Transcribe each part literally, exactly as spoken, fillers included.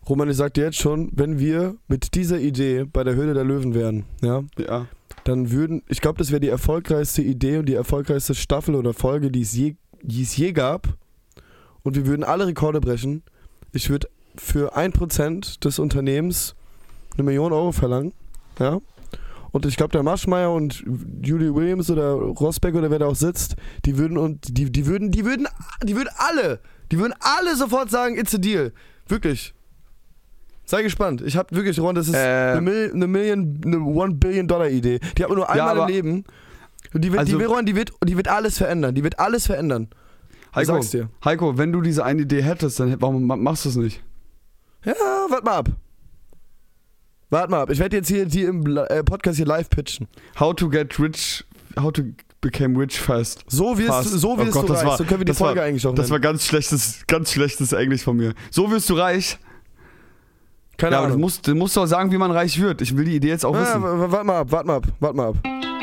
Roman, ich sag dir jetzt schon, wenn wir mit dieser Idee bei der Höhle der Löwen wären, ja, Ja. dann würden, ich glaube, das wäre die erfolgreichste Idee und die erfolgreichste Staffel oder Folge, die es je, die es je gab. Und wir würden alle Rekorde brechen. Ich würde für ein Prozent des Unternehmens eine Million Euro verlangen, ja. Und ich glaube, der Maschmeyer und Julie Williams oder Rosbeck oder wer da auch sitzt, die würden und die, die würden, die würden, die würden alle, die würden alle sofort sagen, it's a deal. Wirklich. Sei gespannt. Ich habe wirklich, Ron, das ist äh, eine, Mil- eine Million, eine One Billion Dollar Idee. Die hat man nur einmal ja, im Leben. Und die wird, also, die, Ron, die wird, die wird alles verändern. Die wird alles verändern. Heiko, sag's dir. Heiko, wenn du diese eine Idee hättest, dann warum machst du es nicht? Ja, warte mal ab. Warte mal ab. Ich werde jetzt hier, hier im Podcast hier live pitchen. How to get rich, how to become rich fast. So wirst fast. du, so wirst oh Gott, du reich. War, so können wir die Folge war, eigentlich auch nennen. Das war ganz schlechtes, ganz schlechtes Englisch von mir. So wirst du reich. Keine ja, Ahnung. Aber du musst, du musst auch sagen, wie man reich wird. Ich will die Idee jetzt auch ja, wissen. Warte mal ab, warte mal ab, warte mal ab.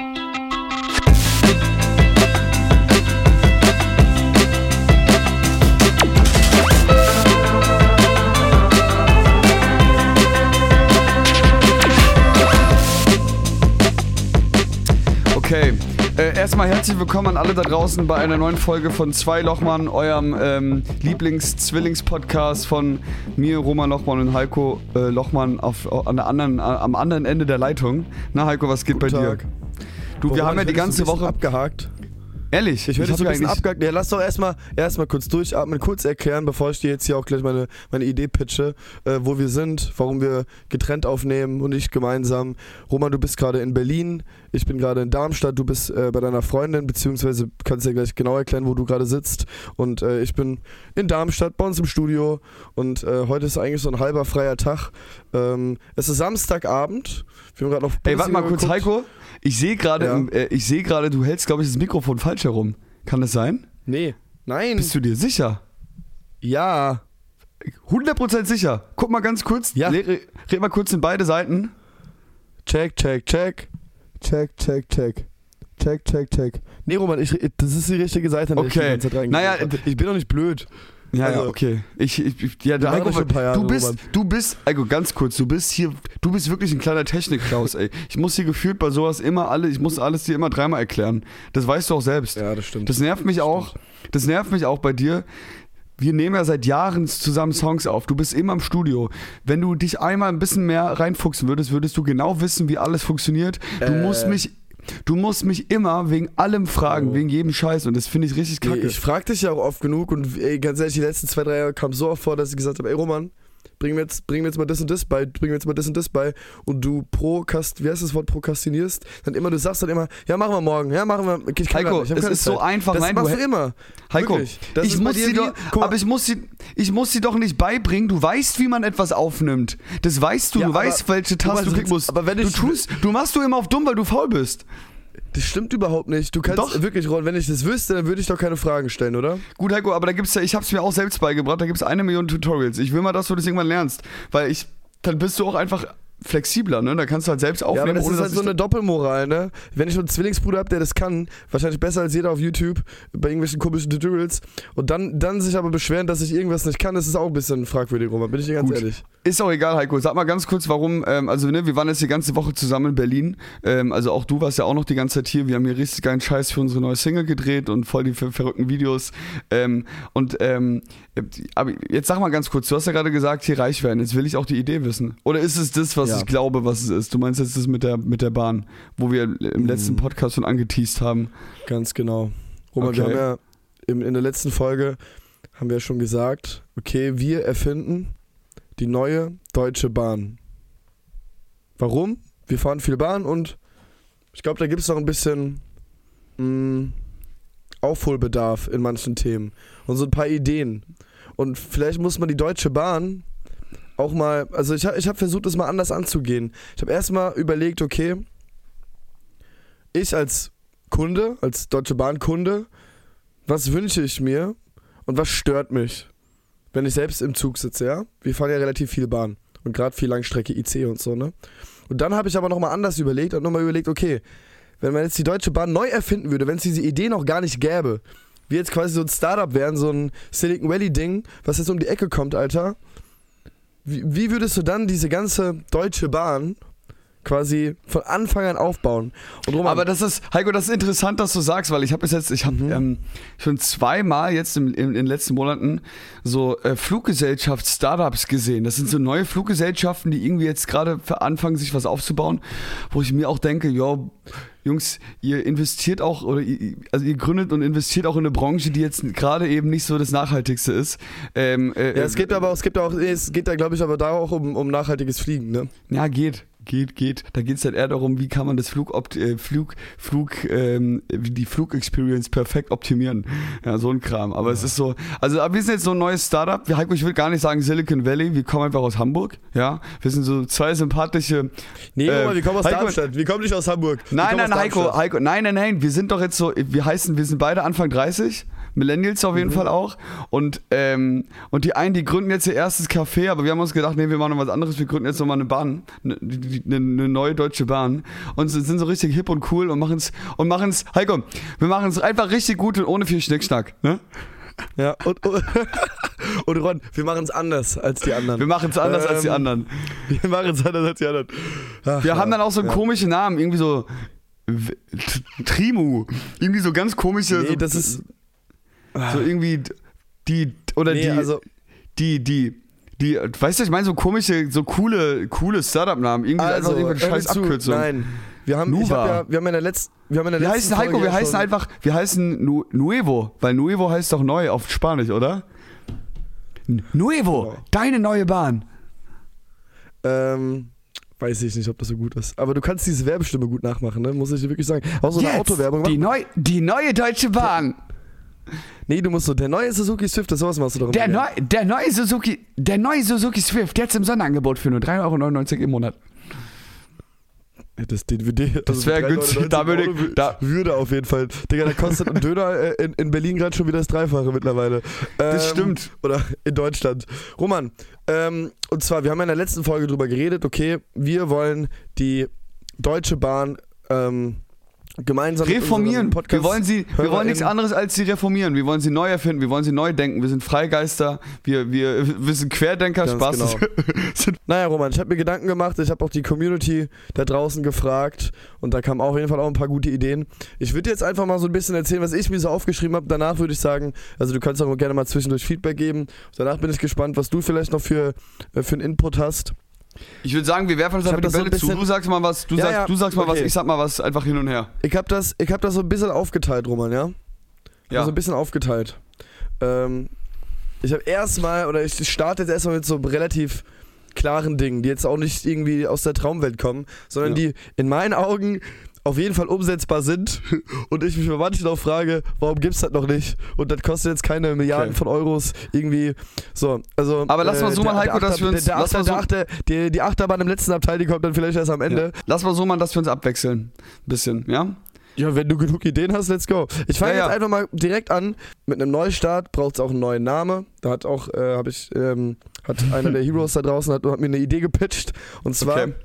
Okay, äh, erstmal herzlich willkommen an alle da draußen bei einer neuen Folge von Zwei Lochmann, eurem ähm, Lieblings-Zwillings-Podcast von mir, Roman Lochmann und Heiko äh, Lochmann auf, an der anderen, am anderen Ende der Leitung. Na Heiko, was geht Guten bei Tag. dir? Du, Boah, wir haben ja die ganze Woche abgehakt. Ehrlich? Ich werde so ein bisschen abgehakt. Ja, lass doch erstmal erstmal kurz durchatmen, kurz erklären, bevor ich dir jetzt hier auch gleich meine, meine Idee pitche, äh, wo wir sind, warum wir getrennt aufnehmen und nicht gemeinsam. Roman, du bist gerade in Berlin, ich bin gerade in Darmstadt, du bist äh, bei deiner Freundin, beziehungsweise kannst dir gleich genau erklären, wo du gerade sitzt. Und äh, ich bin in Darmstadt, bei uns im Studio und äh, heute ist eigentlich so ein halber freier Tag. Ähm, es ist Samstagabend. Wir haben gerade noch Ey, warte mal kurz, geguckt. Heiko. Ich sehe gerade, ja. äh, ich sehe gerade, du hältst, glaube ich, das Mikrofon falsch herum. Kann das sein? Nee. Nein. Bist du dir sicher? Ja. hundert Prozent sicher. Guck mal ganz kurz. Ja. Red, red mal kurz in beide Seiten. Check, check, check. Check, check, check. Check, check, check. Nee, Roman, ich, das ist die richtige Seite. Okay. Ich, naja, ich bin doch nicht blöd. Ja, also, ja, okay. Ich, ich, ja, da, Heiko, ein paar Jahre, du bist, Roman. du bist, Heiko, ganz kurz, du bist hier, du bist wirklich ein kleiner Technik-Klaus, ey. Ich muss hier gefühlt bei sowas immer alle, ich muss alles dir immer dreimal erklären. Das weißt du auch selbst. Ja, das stimmt. Das nervt mich das auch, stimmt. das nervt mich auch bei dir. Wir nehmen ja seit Jahren zusammen Songs auf. Du bist immer im Studio. Wenn du dich einmal ein bisschen mehr reinfuchsen würdest, würdest du genau wissen, wie alles funktioniert. Du äh. musst mich Du musst mich immer wegen allem fragen, oh. wegen jedem Scheiß und das finde ich richtig kacke. Nee, ich frag dich ja auch oft genug und ey, ganz ehrlich, die letzten zwei, drei Jahre kam es so oft vor, dass ich gesagt habe, ey Roman, bring mir, jetzt, bring mir jetzt mal das und das bei, bring mir jetzt mal das und das bei und du prokast, wie heißt das Wort, prokrastinierst, dann immer, du sagst dann immer, ja machen wir morgen, ja machen wir, ich kann Heiko, nicht, ich es ist Zeit. So einfach, das nein, machst du du immer. Heiko, ich muss sie doch, wie, aber ich muss sie, ich muss sie doch nicht beibringen, du weißt, wie man etwas aufnimmt, das weißt du, ja, du weißt, welche Taste du klicken musst, aber wenn ich, du tust, du machst du immer auf dumm, weil du faul bist. Das stimmt überhaupt nicht. Du kannst doch. wirklich, Ron, wenn ich das wüsste, dann würde ich doch keine Fragen stellen, oder? Gut, Heiko, aber da gibt's ja, ich hab's mir auch selbst beigebracht, da gibt's eine Million Tutorials. Ich will mal, dass du das irgendwann lernst, weil ich, dann bist du auch einfach flexibler, ne? Da kannst du halt selbst aufnehmen. Ja, aber das ohne, ist halt so eine Doppelmoral, ne? Wenn ich einen Zwillingsbruder habe, der das kann, wahrscheinlich besser als jeder auf YouTube, bei irgendwelchen komischen Tutorials, und dann, dann sich aber beschweren, dass ich irgendwas nicht kann, das ist auch ein bisschen fragwürdig, Roman, bin ich dir ganz Gut. ehrlich. Ist auch egal, Heiko. Sag mal ganz kurz, warum, ähm, also ne, wir waren jetzt die ganze Woche zusammen in Berlin, ähm, also auch du warst ja auch noch die ganze Zeit hier, wir haben hier richtig geilen Scheiß für unsere neue Single gedreht und voll die ver- verrückten Videos, ähm, und ähm, aber jetzt sag mal ganz kurz, du hast ja gerade gesagt, hier reich werden, jetzt will ich auch die Idee wissen. Oder ist es das, was ja. ich glaube, was es ist? Du meinst jetzt das mit der, mit der Bahn, wo wir im mhm. letzten Podcast schon angeteased haben. Ganz genau. Roman, okay. wir haben ja in, in der letzten Folge, haben wir ja schon gesagt, okay, wir erfinden die neue Deutsche Bahn. Warum? Wir fahren viel Bahn und ich glaube, da gibt es noch ein bisschen mh, Aufholbedarf in manchen Themen und so ein paar Ideen. Und vielleicht muss man die Deutsche Bahn auch mal, also ich habe ich hab versucht, das mal anders anzugehen. Ich habe erstmal überlegt, okay, ich als Kunde, als Deutsche Bahn Kunde, was wünsche ich mir und was stört mich, wenn ich selbst im Zug sitze, ja? Wir fahren ja relativ viel Bahn und gerade viel Langstrecke I C und so, ne? Und dann habe ich aber nochmal anders überlegt und nochmal überlegt, okay, wenn man jetzt die Deutsche Bahn neu erfinden würde, wenn es diese Idee noch gar nicht gäbe, wir jetzt quasi so ein Startup wären, so ein Silicon Valley Ding, was jetzt um die Ecke kommt, Alter, wie, wie würdest du dann diese ganze Deutsche Bahn quasi von Anfang an aufbauen? Und Roman, aber das ist, Heiko, das ist interessant, dass du sagst, weil ich habe bis jetzt, ich habe mhm. ähm, schon zweimal jetzt im, im, in den letzten Monaten so äh, Fluggesellschafts-Startups gesehen. Das sind so neue Fluggesellschaften, die irgendwie jetzt gerade anfangen, sich was aufzubauen, wo ich mir auch denke, ja, Jungs, ihr investiert auch, oder ihr, also ihr gründet und investiert auch in eine Branche, die jetzt gerade eben nicht so das Nachhaltigste ist. Ähm, äh, ja, es gibt aber auch, es gibt auch, es geht da, glaube ich, aber da auch um, um nachhaltiges Fliegen, ne? Ja, geht. Geht, geht. Da geht es halt eher darum, wie kann man das Flug, äh, Flug, Flug, ähm, die Flugexperience perfekt optimieren. Ja, so ein Kram. Aber ja. es ist so, also wir sind jetzt so ein neues Startup. Wir, Heiko, ich will gar nicht sagen Silicon Valley, wir kommen einfach aus Hamburg. Ja, wir sind so zwei sympathische. Nee, äh, mal, wir kommen aus Heiko, Darmstadt. Wir kommen nicht aus Hamburg. Wir nein, nein, Heiko, Heiko, nein, nein, nein. Wir sind doch jetzt so, wir heißen, wir sind beide Anfang dreißig. Millennials auf jeden mhm. Fall auch. Und, ähm, und die einen, die gründen jetzt ihr erstes Café, aber wir haben uns gedacht, nee, wir machen noch was anderes, wir gründen jetzt nochmal eine Bahn, eine, eine, eine neue Deutsche Bahn und sind so richtig hip und cool und machen es, und machen es, Heiko, wir machen es einfach richtig gut und ohne viel Schnickschnack, ne? Ja, und, und, und Ron, wir machen es anders als die anderen. Wir machen es anders ähm, als die anderen. Wir machen es anders als die anderen. Ach, wir ja, haben dann auch so einen ja. komischen Namen, irgendwie so Trimu, irgendwie so ganz komische. Nee, so, das ist... So irgendwie die, oder nee, die, also die, die, die, weißt du, ich meine so komische, so coole, coole Startup-Namen, irgendwie also, einfach irgendwelche scheiß Abkürzungen. Nein, wir haben, ich hab ja, wir haben in der letzten, wir haben in der wir letzten heißen, Heiko, wir heißen einfach, wir heißen nu, Nuevo, weil Nuevo heißt doch neu auf Spanisch, oder? Nuevo, genau. Deine neue Bahn. Ähm... Weiß ich nicht, ob das so gut ist. Aber du kannst diese Werbestimme gut nachmachen, ne? Muss ich dir wirklich sagen. Auch so eine Autowerbung. Die, neu, die neue Deutsche Bahn. Nee, du musst so, der neue Suzuki Swift, das sowas machst du doch immer. Der, neu, der, neue Suzuki, der neue Suzuki Swift, jetzt im Sonderangebot für nur drei Euro neunundneunzig im Monat. Das, den, den, das also wäre günstig, da würde ich, da würde auf jeden Fall. Digga, da kostet ein Döner in, in Berlin gerade schon wieder das Dreifache mittlerweile. Das ähm, stimmt. Oder in Deutschland. Roman, ähm, und zwar, wir haben ja in der letzten Folge drüber geredet, okay, wir wollen die Deutsche Bahn ähm, gemeinsam reformieren. Wir wollen sie, wir wollen nichts anderes als sie reformieren. Wir wollen sie neu erfinden, wir wollen sie neu denken. Wir sind Freigeister, wir, wir, wir sind Querdenker, Ganz Spaß. Genau. Naja, Roman, ich habe mir Gedanken gemacht, ich habe auch die Community da draußen gefragt und da kamen auf jeden Fall auch ein paar gute Ideen. Ich würde jetzt einfach mal so ein bisschen erzählen, was ich mir so aufgeschrieben habe. Danach würde ich sagen, also du kannst auch gerne mal zwischendurch Feedback geben. Danach bin ich gespannt, was du vielleicht noch für, für einen Input hast. Ich würde sagen, wir werfen uns einfach die Bälle so zu. Du sagst mal was, du, ja, sagst, ja, du sagst mal okay. was, ich sag mal was, einfach hin und her. Ich habe das, ich hab das so ein bisschen aufgeteilt, Roman, ja? Ja. Also ein bisschen aufgeteilt. Ähm, ich habe erstmal, oder ich starte jetzt erstmal mit so relativ klaren Dingen, die jetzt auch nicht irgendwie aus der Traumwelt kommen, sondern ja. die in meinen Augen auf jeden Fall umsetzbar sind und ich mich bei manchen auch frage, warum gibt's das noch nicht? Und das kostet jetzt keine Milliarden okay. von Euros irgendwie. So, also. Aber lass mal so äh, mal, Heiko, dass wir uns. Der, der lass Achter, mal so, der Achter, die, die Achterbahn im letzten Abteil, die kommt dann vielleicht erst am Ende. Ja. Lass mal so mal, dass wir uns abwechseln. Ein bisschen, ja? Ja, wenn du genug Ideen hast, let's go. Ich fange ja, jetzt ja. einfach mal direkt an. Mit einem Neustart braucht es auch einen neuen Namen. Da hat auch, äh, habe ich, ähm, hat einer der Heroes da draußen hat, hat mir eine Idee gepitcht. Und zwar, okay.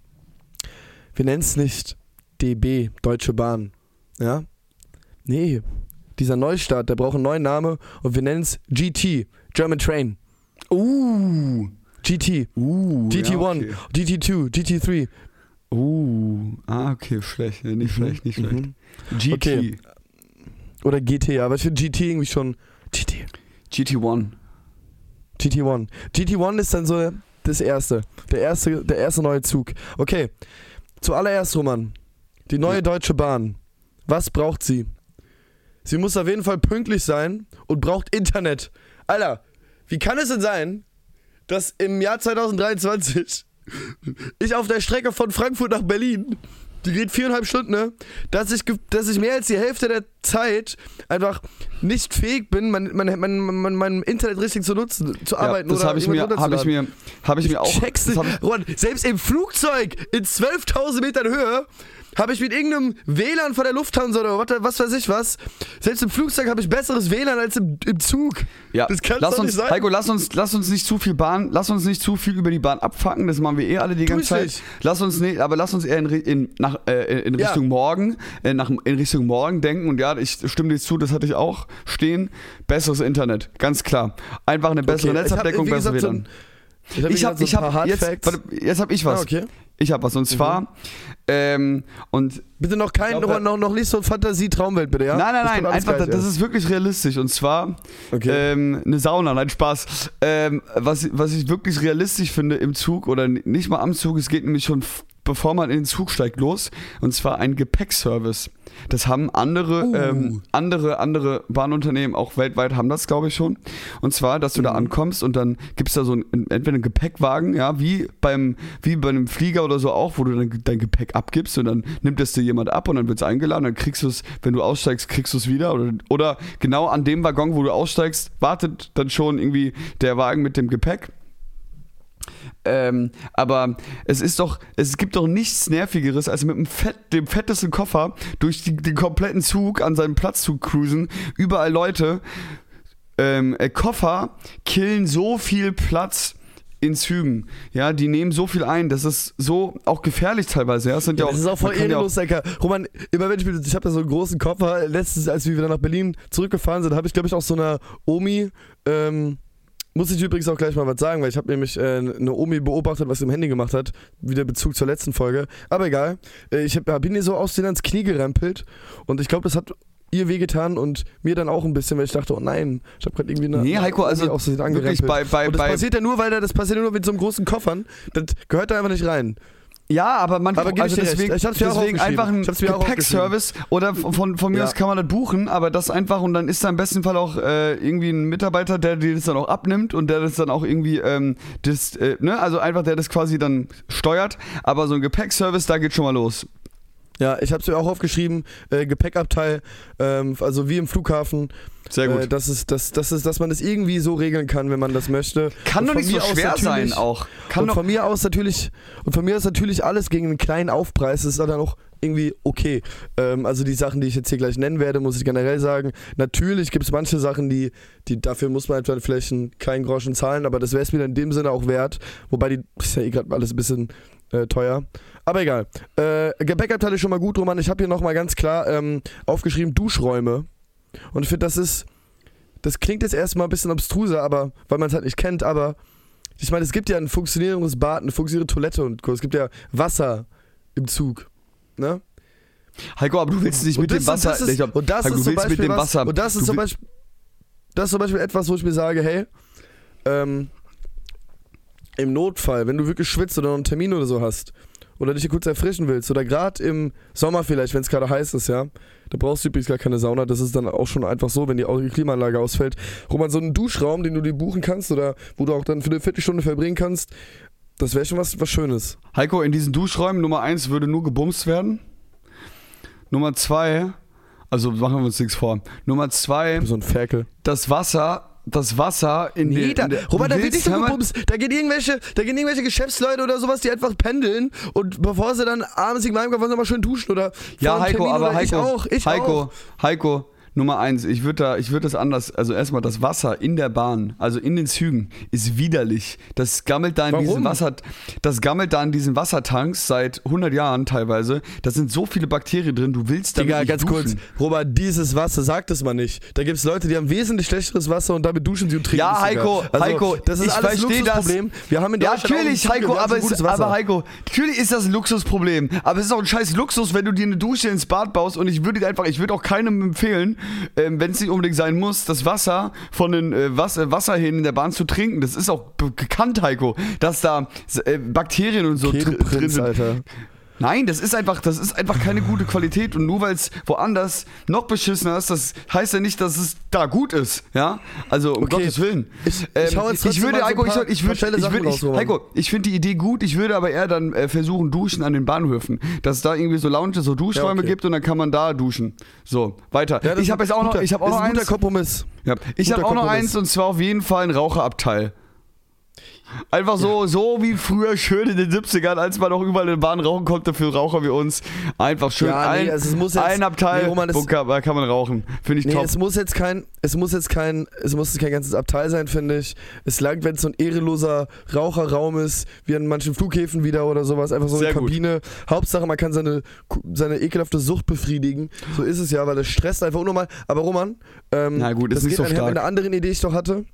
wir nennen es nicht D B, Deutsche Bahn. Ja? Nee. Dieser Neustart, der braucht einen neuen Namen und wir nennen es G T, German Train. Uh. G T. Uh. G T eins, ja, okay. G T zwei, G T drei. Uh. Ah, okay, schlecht. Nicht mhm. schlecht, nicht schlecht. Mhm. G T. Okay. Oder G T, aber ich finde G T irgendwie schon. G T. G T eins. G T eins. G T eins ist dann so das erste. Der erste, der erste neue Zug. Okay. Zuallererst, Roman. Die neue ja. Deutsche Bahn. Was braucht sie? Sie muss auf jeden Fall pünktlich sein und braucht Internet. Alter, wie kann es denn sein, dass im Jahr zwanzig dreiundzwanzig ich auf der Strecke von Frankfurt nach Berlin, die geht viereinhalb Stunden, ne, dass ich, dass ich mehr als die Hälfte der Zeit einfach nicht fähig bin, mein, mein, mein, mein, mein Internet richtig zu nutzen, zu arbeiten ja, das oder habe ich mir, habe ich mir, habe ich mir auch. Check's nicht. Ron, selbst im Flugzeug in zwölftausend Metern Höhe habe ich mit irgendeinem W L A N von der Lufthansa oder was, was weiß ich was. Selbst im Flugzeug habe ich besseres W L A N als im, im Zug. Ja, das kann lass doch uns, nicht sein. Heiko, lass uns, lass uns nicht zu viel Bahn, lass uns nicht zu viel über die Bahn abfacken. Das machen wir eh alle die ganze Zeit. Nicht. Lass uns nicht, aber lass uns eher in, in, nach, äh, in Richtung ja. morgen, äh, nach, in Richtung morgen denken. Und ja, ich stimme dir zu, das hatte ich auch stehen. Besseres Internet, ganz klar. Einfach eine bessere okay. Netzabdeckung, besser W L A N. Ich habe Ich habe, so ich habe, jetzt, Facts. warte, jetzt habe ich was. Ah, okay. Ich habe was und zwar, mhm. ähm, und bitte noch kein, glaub, noch, noch nicht so Fantasie-Traumwelt, bitte, ja? Nein, nein, nein, einfach, gleich, das ja. ist wirklich realistisch und zwar okay. ähm, eine Sauna, nein, Spaß. Ähm, was, was ich wirklich realistisch finde im Zug oder nicht mal am Zug, es geht nämlich schon f- bevor man in den Zug steigt los und zwar ein Gepäckservice. Das haben andere, uh. ähm, andere, andere Bahnunternehmen, auch weltweit haben das, glaube ich schon. Und zwar, dass du mhm. da ankommst und dann gibt es da so ein, entweder einen Gepäckwagen, ja, wie beim, wie bei einem Flieger oder so auch, wo du dann dein Gepäck abgibst und dann nimmt es dir jemand ab und dann wird es eingeladen, dann kriegst du es, wenn du aussteigst, kriegst du es wieder. Oder, oder genau an dem Waggon, wo du aussteigst, wartet dann schon irgendwie der Wagen mit dem Gepäck. Ähm, aber es ist doch, es gibt doch nichts Nervigeres, als mit dem, Fett, dem fettesten Koffer durch die, den kompletten Zug an seinem Platz zu cruisen. Überall Leute. Ähm, äh, Koffer killen so viel Platz in Zügen. Ja, die nehmen so viel ein. Das ist so auch gefährlich teilweise. Ja, das, sind ja, ja auch, das ist auch voll ehrenlos, ja Alter. Roman, immer wenn ich ich habe da so einen großen Koffer. Letztens, als wir wieder nach Berlin zurückgefahren sind, habe ich, glaube ich, auch so einer Omi, ähm, muss ich übrigens auch gleich mal was sagen, weil ich habe nämlich äh, eine Omi beobachtet, was sie im Handy gemacht hat. Wieder Bezug zur letzten Folge. Aber egal. Äh, ich hab, hab ihn ihr so aus denen ans Knie gerempelt. Und ich glaube, das hat ihr wehgetan und mir dann auch ein bisschen, weil ich dachte, oh nein, ich habe gerade irgendwie eine... Nee, Heiko, also auch so wirklich bei... bei, und das bei passiert ja nur, weil da, das passiert ja nur mit so einem großen Koffern. Das gehört da einfach nicht rein. Ja, aber man aber also deswegen, ich hab's mir deswegen auch einfach ein Gepäckservice oder von, von mir ja. aus kann man das buchen, aber das einfach und dann ist da im besten Fall auch äh, irgendwie ein Mitarbeiter, der dir das dann auch abnimmt und der das dann auch irgendwie, ähm, das, äh, ne, also einfach der das quasi dann steuert, aber so ein Gepäckservice, da geht schon mal los. Ja, ich habe es mir auch aufgeschrieben, äh, Gepäckabteil, ähm, also wie im Flughafen. Sehr gut. Äh, das ist, das, das ist, dass man das irgendwie so regeln kann, wenn man das möchte. Kann doch nicht so schwer sein auch. Kann und doch von mir aus natürlich, und von mir ist natürlich alles gegen einen kleinen Aufpreis, das ist dann auch irgendwie okay. Ähm, also die Sachen, die ich jetzt hier gleich nennen werde, muss ich generell sagen. Natürlich gibt es manche Sachen, die, die dafür muss man einfach vielleicht einen kleinen Groschen zahlen, aber das wäre es mir in dem Sinne auch wert. Wobei die, das ist ja eh gerade alles ein bisschen äh, teuer. Aber egal. Äh, Gepäckabteil ist schon mal gut, Roman. Ich habe hier nochmal ganz klar ähm, aufgeschrieben, Duschräume. Und ich finde, das ist, das klingt jetzt erstmal ein bisschen abstruser, aber, weil man es halt nicht kennt, aber ich meine, es gibt ja ein funktionierendes Bad, eine funktionierende Toilette und es gibt ja Wasser im Zug, ne? Heiko, aber du willst nicht mit das, dem Wasser, das ist, ich glaub, und das Heiko, ist zum Beispiel mit dem was, Wasser, und das ist zum Beispiel, das ist zum Beispiel etwas, wo ich mir sage, hey, ähm, im Notfall, wenn du wirklich schwitzt oder noch einen Termin oder so hast, oder dich hier kurz erfrischen willst, oder gerade im Sommer vielleicht, wenn es gerade heiß ist, ja, da brauchst du übrigens gar keine Sauna, das ist dann auch schon einfach so, wenn die Klimaanlage ausfällt. Roman, so einen Duschraum, den du dir buchen kannst oder wo du auch dann für eine Viertelstunde verbringen kannst, das wäre schon was, was Schönes. Heiko, in diesen Duschräumen, Nummer eins würde nur gebumst werden. Nummer zwei, also machen wir uns nichts vor. Nummer zwei, so ein Ferkel. Das Wasser... Das Wasser in nee, den... da, in der, Robert, da wird nicht so mal, gebumst. Da gehen irgendwelche, da gehen irgendwelche Geschäftsleute oder sowas, die einfach pendeln und bevor sie dann abends irgendwann heimkommen, wollen sie mal schön duschen oder ja, Heiko, Termin, aber oder Heiko, ich auch, ich Heiko, auch. Heiko, Nummer eins, ich würde da, ich würde das anders, also erstmal das Wasser in der Bahn, also in den Zügen, ist widerlich. Das gammelt da in Warum? diesen Wasser, das gammelt da in diesen Wassertanks seit hundert Jahren teilweise. Da sind so viele Bakterien drin, du willst da Digga, nicht ganz duschen. kurz, Robert, dieses Wasser, sag das mal nicht. Da gibt es Leute, die haben wesentlich schlechteres Wasser und damit duschen sie und trinken Ja, es Heiko, sogar. Also, Heiko, das ist ich alles verstehe das. Luxusproblem. Wir haben in Ja, Deutschland natürlich, auch Heiko, wir haben aber, so es, gutes Wasser. aber Heiko, natürlich ist das ein Luxusproblem. Aber es ist auch ein scheiß Luxus, wenn du dir eine Dusche ins Bad baust und ich würde dir einfach, ich würde auch keinem empfehlen, ähm, wenn es nicht unbedingt sein muss, das Wasser von den äh, Was- äh, Wasserhähnen in der Bahn zu trinken. Das ist auch bekannt, Heiko, dass da äh, Bakterien und so dr- drin sind. Alter. Nein, das ist einfach, das ist einfach keine gute Qualität und nur weil es woanders noch beschissener ist, das heißt ja nicht, dass es da gut ist, ja? Also um Okay. Gottes Willen. Ich, ich, Ähm, hau jetzt ich würde, trotzdem mal Heiko, so ein ich, paar- ich würde, paar ich Sachen würde, ich, raus, Roman. Heiko, ich finde die Idee gut. Ich würde aber eher dann äh, versuchen, duschen an den Bahnhöfen, dass es da irgendwie so Lounges, so Duschräume Ja, okay. gibt und dann kann man da duschen. So, weiter. Ja, das ich ist habe ein jetzt auch noch, guter- ich habe auch ist noch ein guter eins. Kompromiss. Ja, ich Guter habe auch noch Kompromiss. eins und zwar auf jeden Fall ein Raucherabteil. Einfach so, so wie früher schön in den siebzigern, als man noch überall in der Bahn rauchen konnte für Raucher wie uns. Einfach schön Ja, nee, ein, also es muss jetzt- ein Abteil, nee, Roman, das- wo kann, da kann man rauchen. Finde ich Nee, top. es muss jetzt kein, es muss jetzt kein, es muss kein ganzes Abteil sein, finde ich. Es langt, wenn es so ein ehrenloser Raucherraum ist, wie an manchen Flughäfen wieder oder sowas, einfach so Sehr eine gut. Kabine. Hauptsache, man kann seine, seine ekelhafte Sucht befriedigen. So ist es ja, weil das stresst einfach unnormal. Aber Roman, ähm, Na gut, ist das nicht geht so einher mit stark. einer anderen Idee, die ich doch hatte.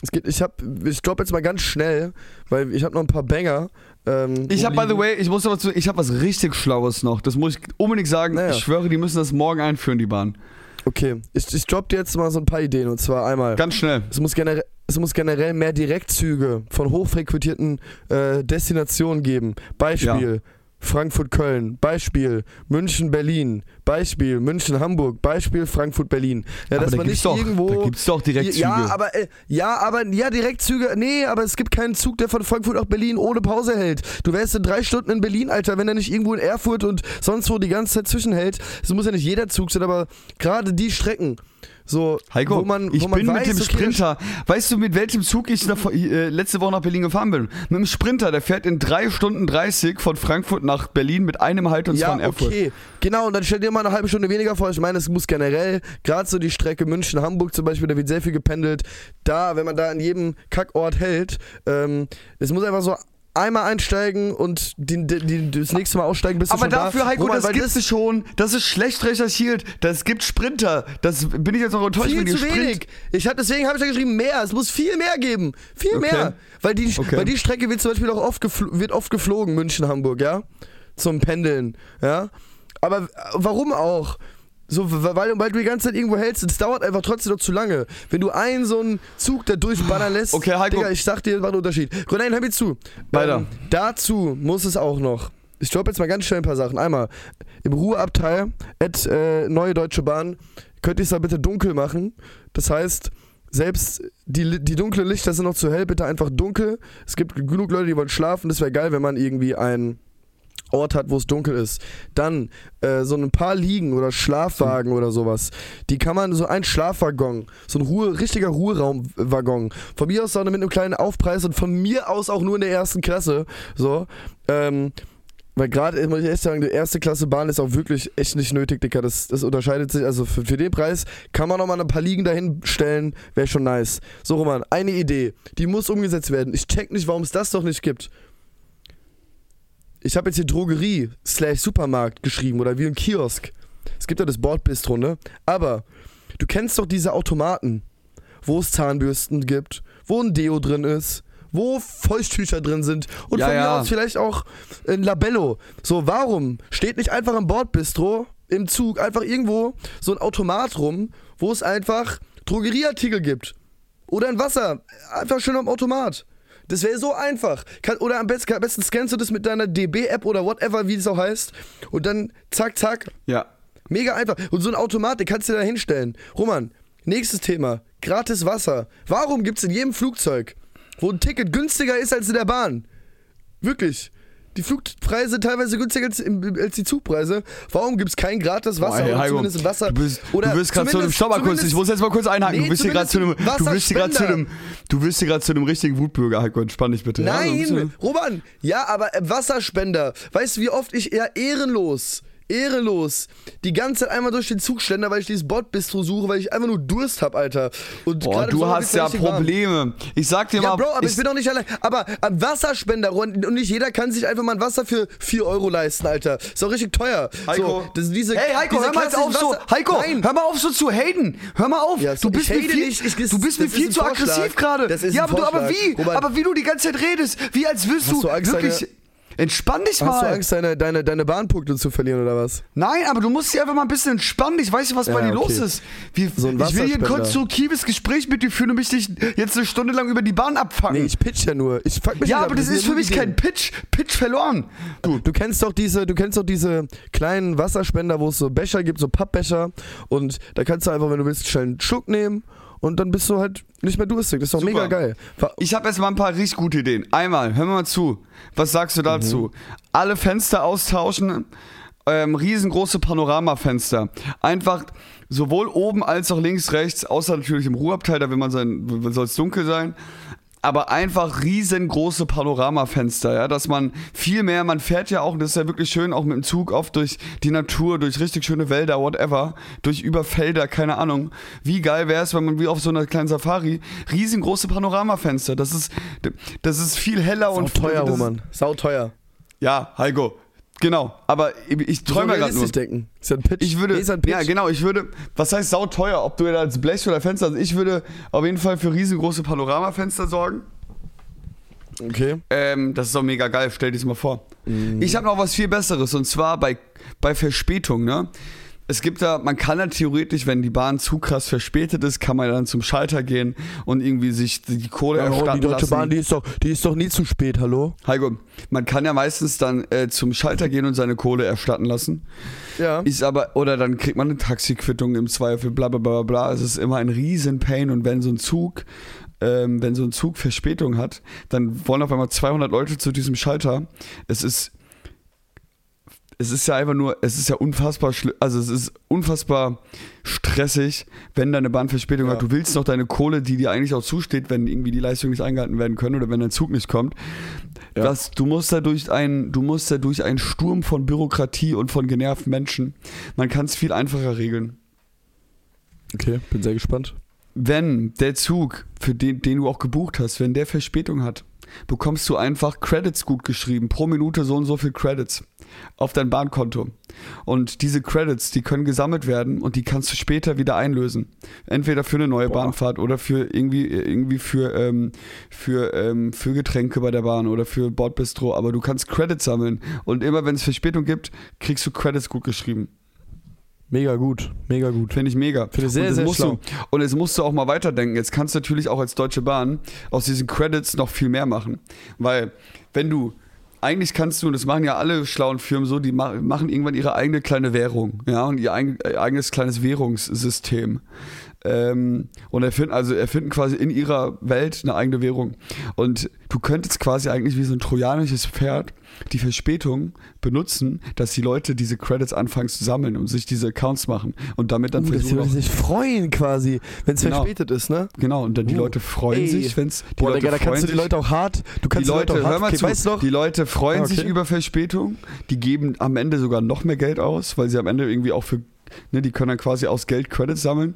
Es geht, ich hab, ich droppe jetzt mal ganz schnell, weil ich habe noch ein paar Banger. Ähm, ich habe, by the way, ich muss aber zu, ich habe was richtig Schlaues noch. Das muss ich unbedingt sagen. Naja. Ich schwöre, die müssen das morgen einführen, die Bahn. Okay, ich, ich droppe dir jetzt mal so ein paar Ideen. Und zwar einmal. Ganz schnell. Es muss generell, es muss generell mehr Direktzüge von hochfrequentierten äh, Destinationen geben. Beispiel. Ja. Frankfurt-Köln, Beispiel München-Berlin, Beispiel München-Hamburg, Beispiel Frankfurt-Berlin. Ja, aber dass da man nicht doch, irgendwo. Da gibt's doch Direktzüge. Ja, aber äh, ja, aber ja, Direktzüge. Nee, aber es gibt keinen Zug, der von Frankfurt nach Berlin ohne Pause hält. Du wärst in drei Stunden in Berlin, Alter, wenn er nicht irgendwo in Erfurt und sonst wo die ganze Zeit zwischenhält. Es muss ja nicht jeder Zug sein, aber gerade die Strecken. So, Heiko, wo man, wo ich man bin weiß, mit dem okay, Sprinter. Weißt du, mit welchem Zug ich nach, äh, letzte Woche nach Berlin gefahren bin? Mit dem Sprinter, der fährt in drei Stunden dreißig von Frankfurt nach Berlin mit einem Halt und ja, zwar in Erfurt. Okay, genau, und dann stell dir mal eine halbe Stunde weniger vor. Ich meine, es muss generell, gerade so die Strecke München-Hamburg zum Beispiel, da wird sehr viel gependelt. Da, wenn man da in jedem Kackort hält, ähm, es muss einfach so einmal einsteigen und die, die, die, das nächste Mal aussteigen, bist du aber schon da. dafür, Aber Heiko, Roman, das gibt das es schon. Das ist schlecht recherchiert. Das gibt Sprinter. Das bin ich jetzt noch enttäuscht, viel wenn ihr zu Sprint... wenig. Ich hab, deswegen habe ich ja geschrieben, mehr. Es muss viel mehr geben. Viel Okay. mehr. Weil die, Okay. weil die Strecke wird zum Beispiel auch oft, gefl- wird oft geflogen, München-Hamburg, ja? Zum Pendeln, ja? Aber warum auch? So, weil, weil du die ganze Zeit irgendwo hältst, es dauert einfach trotzdem noch zu lange. Wenn du einen so einen Zug da durchballern lässt, Okay, Heiko. Digga, ich sag dir, das macht einen Unterschied. Nein, hör mir zu. Weiter. Ähm, dazu muss es auch noch, ich droppe jetzt mal ganz schnell ein paar Sachen. Einmal, im Ruheabteil, at äh, Neue Deutsche Bahn, könnt ihr es da bitte dunkel machen. Das heißt, selbst die, die dunklen Lichter sind noch zu hell, bitte einfach dunkel. Es gibt genug Leute, die wollen schlafen. Das wäre geil, wenn man irgendwie ein Ort hat, wo es dunkel ist. Dann äh, so ein paar Liegen oder Schlafwagen oder sowas. Die kann man, so ein Schlafwaggon, so ein Ruhe, richtiger Ruheraumwaggon. Von mir aus auch mit einem kleinen Aufpreis und von mir aus auch nur in der ersten Klasse. So, ähm, weil gerade, muss ich echt sagen, die erste Klasse Bahn ist auch wirklich echt nicht nötig, Dicker. Das, das unterscheidet sich, also für, für den Preis kann man nochmal ein paar Liegen dahin stellen, wäre schon nice. So, Roman, eine Idee, die muss umgesetzt werden. Ich check nicht, warum es das doch nicht gibt. Ich habe jetzt hier Drogerie slash Supermarkt geschrieben oder wie ein Kiosk. Es gibt ja das Bordbistro, ne? Aber du kennst doch diese Automaten, wo es Zahnbürsten gibt, wo ein Deo drin ist, wo Feuchttücher drin sind und Ja, von mir ja. aus vielleicht auch ein Labello. So, warum steht nicht einfach im Bordbistro im Zug einfach irgendwo so ein Automat rum, wo es einfach Drogerieartikel gibt? Oder ein Wasser, einfach schön am Automat. Das wäre so einfach. Kann, oder am besten, am besten scannst du das mit deiner D B-App oder whatever, wie es auch heißt. Und dann zack, zack. Ja. Mega einfach. Und so ein Automat, den kannst du da hinstellen. Roman, nächstes Thema. Gratis Wasser. Warum gibt es in jedem Flugzeug, wo ein Ticket günstiger ist als in der Bahn? Wirklich. Die Flugpreise sind teilweise günstiger als, als die Zugpreise. Warum gibt es kein gratis Wasser? Boah, ey, oder Heiko, zumindest ein Wasser? Du bist, oder du bist gerade zu einem, stopp mal kurz, ich muss jetzt mal kurz einhaken. Nee, du bist hier gerade zu einem, du bist hier gerade zu einem, du bist hier gerade zu einem richtigen Wutbürger, Heiko, entspann dich bitte. Nein, Ja, Roman, ja, aber äh, Wasserspender. Weißt du, wie oft ich eher ehrenlos, ehrenlos, die ganze Zeit einmal durch den Zug schlender, weil ich dieses Bordbistro suche, weil ich einfach nur Durst hab, Alter. Und Boah, gerade im du Sommer hast wird's ja richtig warm. Probleme. Ich sag dir Ja, mal, Bro, aber ich, ich, bin doch nicht allein. Aber ein Wasserspender und und nicht jeder kann sich einfach mal ein Wasser für vier Euro leisten, Alter. Ist doch richtig teuer. Heiko. So, das sind diese, hey Heiko, diese hör mal jetzt auf klassischen so, Wasser- Heiko, Nein. hör mal auf so zu haten. Hör mal auf. Ja, so, du bist ich mir hate viel, nicht. Ich- du bist mir das ist viel ein zu Vorschlag. aggressiv gerade. Das ist Ja, ein aber du, aber Vorschlag. wie? Robert, aber wie du die ganze Zeit redest, wie als willst Hast du du Angst, wirklich deine- entspann dich Hast du mal. Angst, deine, deine, deine Bahnpunkte zu verlieren oder was? Nein, aber du musst dich einfach mal ein bisschen entspannen. Ich weiß nicht, was Ja, bei dir okay. los ist. Wir, So ein ich will hier ein Wasserspender. konstruktives Gespräch mit dir führen und mich nicht jetzt eine Stunde lang über die Bahn abfangen. Nee, ich pitch ja nur. Ich fuck mich ja, nicht aber ab. das sind ist ja für nur mich Ideen. kein Pitch. Pitch verloren. Du, du kennst doch diese, du kennst doch diese kleinen Wasserspender, wo es so Becher gibt, so Pappbecher. Und da kannst du einfach, wenn du willst, schnell einen Schluck nehmen und dann bist du halt nicht mehr durstig. Das ist doch Super. mega geil. Wa- Ich habe jetzt mal ein paar richtig gute Ideen. Einmal, hör mir mal zu. Was sagst du dazu? Alle Fenster austauschen. Ähm, riesengroße Panoramafenster. Einfach sowohl oben als auch links, rechts, außer natürlich im Ruheabteil, da will man sein, soll es dunkel sein. Aber einfach riesengroße Panoramafenster, ja, dass man viel mehr, man fährt ja auch, das ist ja wirklich schön, auch mit dem Zug oft durch die Natur, durch richtig schöne Wälder, whatever, durch über Felder, keine Ahnung. Wie geil wäre es, wenn man wie auf so einer kleinen Safari, riesengroße Panoramafenster, das ist, das ist viel heller Sau und teuer, das ist- Roman. Sau teuer. Ja, Heiko, Genau, aber ich träume ja gerade nur. denken. Ist ja ein Pitch. Ich würde, nee, ist ein Pitch. ja genau, ich würde, was heißt sauteuer, ob du da als Blech oder Fenster, also ich würde auf jeden Fall für riesengroße Panoramafenster sorgen. Okay. Ähm, das ist doch mega geil, stell dir das mal vor. Mhm. Ich habe noch was viel Besseres und zwar bei, bei Verspätung, ne? Es gibt da, man kann ja theoretisch, wenn die Bahn zu krass verspätet ist, kann man dann zum Schalter gehen und irgendwie sich die Kohle Ja, erstatten die Deutsche lassen. Bahn, die ist, doch, die ist doch nie zu spät, hallo? Heiko, man kann ja meistens dann äh, zum Schalter gehen und seine Kohle erstatten lassen. Ja. Ist aber, oder dann kriegt man eine Taxiquittung im Zweifel, bla bla bla bla. Es ist immer ein riesen Pain und wenn so ein Zug, ähm, wenn so ein Zug Verspätung hat, dann wollen auf einmal zweihundert Leute zu diesem Schalter. Es ist Es ist ja einfach nur, es ist ja unfassbar schlimm, also es ist unfassbar stressig, wenn deine Bahn Verspätung Ja. hat. Du willst noch deine Kohle, die dir eigentlich auch zusteht, wenn irgendwie die Leistungen nicht eingehalten werden können oder wenn dein Zug nicht kommt. Ja. Das, du musst da durch ein, du musst da durch einen Sturm von Bürokratie und von genervten Menschen. Man kann es viel einfacher regeln. Okay, bin sehr gespannt. Wenn der Zug, für den, den du auch gebucht hast, wenn der Verspätung hat, bekommst du einfach Credits gut geschrieben, pro Minute so und so viel Credits auf dein Bahnkonto. Und diese Credits, die können gesammelt werden und die kannst du später wieder einlösen. Entweder für eine neue Boah. Bahnfahrt oder für irgendwie, irgendwie für, ähm, für, ähm, für Getränke bei der Bahn oder für Bordbistro. Aber du kannst Credits sammeln und immer wenn es Verspätung gibt, kriegst du Credits gut geschrieben. Mega gut, mega gut. Finde ich mega. Finde ich sehr, und das sehr musst schlau. Du, und jetzt musst du auch mal weiterdenken. Jetzt kannst du natürlich auch als Deutsche Bahn aus diesen Credits noch viel mehr machen. Weil, wenn du, eigentlich kannst du, und das machen ja alle schlauen Firmen so, die ma- machen irgendwann ihre eigene kleine Währung. Ja, und ihr eigen, äh, eigenes kleines Währungssystem. Ähm, und erfinden, also erfinden quasi in ihrer Welt eine eigene Währung. Und du könntest quasi eigentlich wie so ein trojanisches Pferd die Verspätung benutzen, dass die Leute diese Credits anfangen zu sammeln und sich diese Accounts machen und damit dann Uh, dass die versuchen Leute auch, sich freuen quasi, wenn es Genau. verspätet ist, ne? genau, und dann die Uh, Leute freuen ey. sich, wenn es die Boah, Leute Digga, da freuen kannst du die sich, Leute auch hart, du die kannst Leute, die Leute auch hör mal hart, zu, weißt du noch? die Leute freuen Ah, okay. sich über Verspätung, die geben am Ende sogar noch mehr Geld aus, weil sie am Ende irgendwie auch für, ne, die können dann quasi aus Geld Credits sammeln.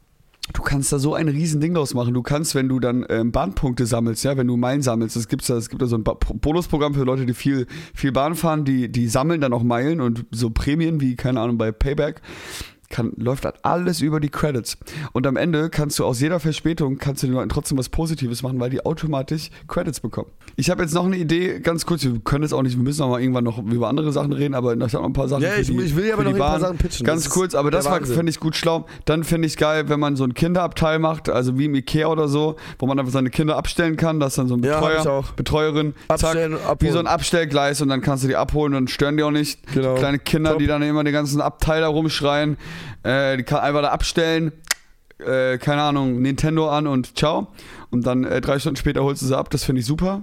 Du kannst da so ein riesen Ding draus machen. Du kannst, wenn du dann ähm, Bahnpunkte sammelst, ja, wenn du Meilen sammelst, es gibt da, es gibt da so ein ba- Bonusprogramm für Leute, die viel, viel Bahn fahren, die, die sammeln dann auch Meilen und so Prämien wie, keine Ahnung, bei Payback. Kann, läuft halt alles über die Credits. Und am Ende kannst du aus jeder Verspätung kannst du den Leuten trotzdem was Positives machen, weil die automatisch Credits bekommen. Ich habe jetzt noch eine Idee, ganz kurz, wir können jetzt auch nicht, wir müssen auch mal irgendwann noch über andere Sachen reden, aber ich habe noch ein paar Sachen Ja, für ich, die, ich will ja aber für noch die ein paar Bahn. Sachen pitchen. Ganz Das kurz, ist aber das der war, Wahnsinn. finde ich gut schlau. Dann finde ich es geil, wenn man so ein Kinderabteil macht, also wie im Ikea oder so, wo man einfach seine Kinder abstellen kann, dass dann so ein Ja, hab Betreuer, ich auch. Betreuerin, Abstellen und zack, abholen. wie so ein Abstellgleis und dann kannst du die abholen und dann stören die auch nicht. Genau. Kleine Kinder, Top. die dann immer den ganzen Abteil da rumschreien, äh, die kann einfach da abstellen, äh, keine Ahnung, Nintendo an und ciao. Und dann äh, drei Stunden später holst du sie ab, das finde ich super.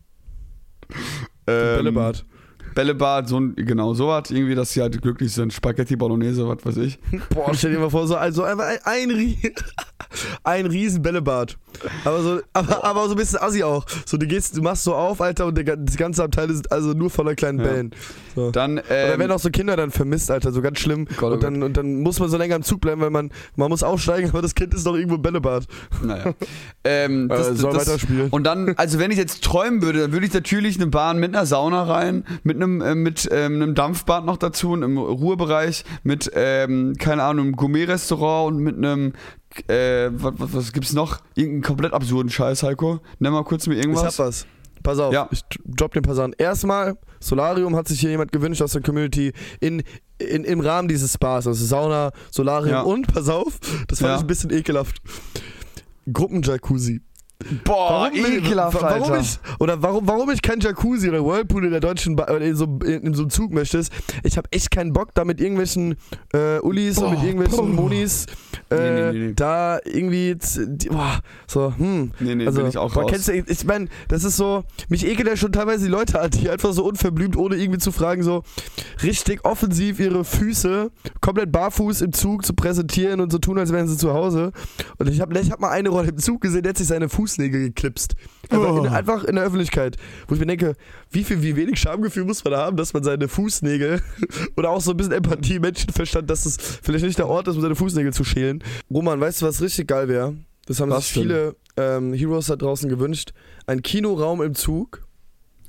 Ähm, Bällebad. Bällebad, so ein, genau, sowas, irgendwie, dass sie halt glücklich sind. Spaghetti Bolognese, was weiß ich. Boah, stell dir mal vor, so also einfach ein, ein, Rie- ein riesen Bällebad. Aber so, aber, aber so ein bisschen assi auch. So, du gehst, du machst so auf, Alter, und der, ga- das ganze Abteil ist also nur voller kleinen Ja. Bällen. So. Dann, Oder ähm, werden auch so Kinder dann vermisst, Alter, so ganz schlimm. Gott, oh und, dann, und dann muss man so länger im Zug bleiben, weil man, man muss aufsteigen, aber das Kind ist noch irgendwo im Bällebad. naja. ähm, Äh, das, soll das, weiterspielen. und dann, also wenn ich jetzt träumen würde, dann würde ich natürlich eine Bahn mit einer Sauna rein, mit einem, äh, mit ähm, einem Dampfbad noch dazu, im Ruhebereich, mit, ähm, keine Ahnung, einem Gourmet-Restaurant und mit einem, äh, was, was, was gibt's noch? Irgendeinen komplett absurden Scheiß, Heiko. Nenn mal kurz mir irgendwas. Ich hab was. Pass auf, Ja. ich drop den paar Sachen. Erstmal, Solarium hat sich hier jemand gewünscht aus der Community in, in, im Rahmen dieses Spas, also Sauna, Solarium Ja. und, pass auf, das fand Ja. ich ein bisschen ekelhaft, Gruppenjacuzzi. Boah, will- ekelhaft, wa- warum Alter. ich oder warum warum ich kein Jacuzzi oder Whirlpool in der deutschen ba oder in so, in, in so einem Zug möchte, ist, ich habe echt keinen Bock, da mit irgendwelchen äh, Ulis und mit Boah, irgendwelchen boah. Monis äh, Nee, nee, nee, nee. da irgendwie z- die, boah, so hm Nee, nee, also, bin ich auch boah, raus. kennst du, ich meine, das ist so, mich ekelt ja schon teilweise die Leute an, die einfach so unverblümt, ohne irgendwie zu fragen, so richtig offensiv ihre Füße komplett barfuß im Zug zu präsentieren und so tun, als wären sie zu Hause. Und ich habe ich hab mal eine Rolle im Zug gesehen, der hat sich seine Fußnägel geklipst. Einfach, Oh. in, einfach in der Öffentlichkeit. Wo ich mir denke, wie viel, wie wenig Schamgefühl muss man da haben, dass man seine Fußnägel oder auch so ein bisschen Empathie, Menschenverstand, dass es vielleicht nicht der Ort ist, um seine Fußnägel zu schälen. Roman, weißt du, was richtig geil wäre? Das haben Was sich denn? viele ähm, Heroes da draußen gewünscht. Ein Kinoraum im Zug,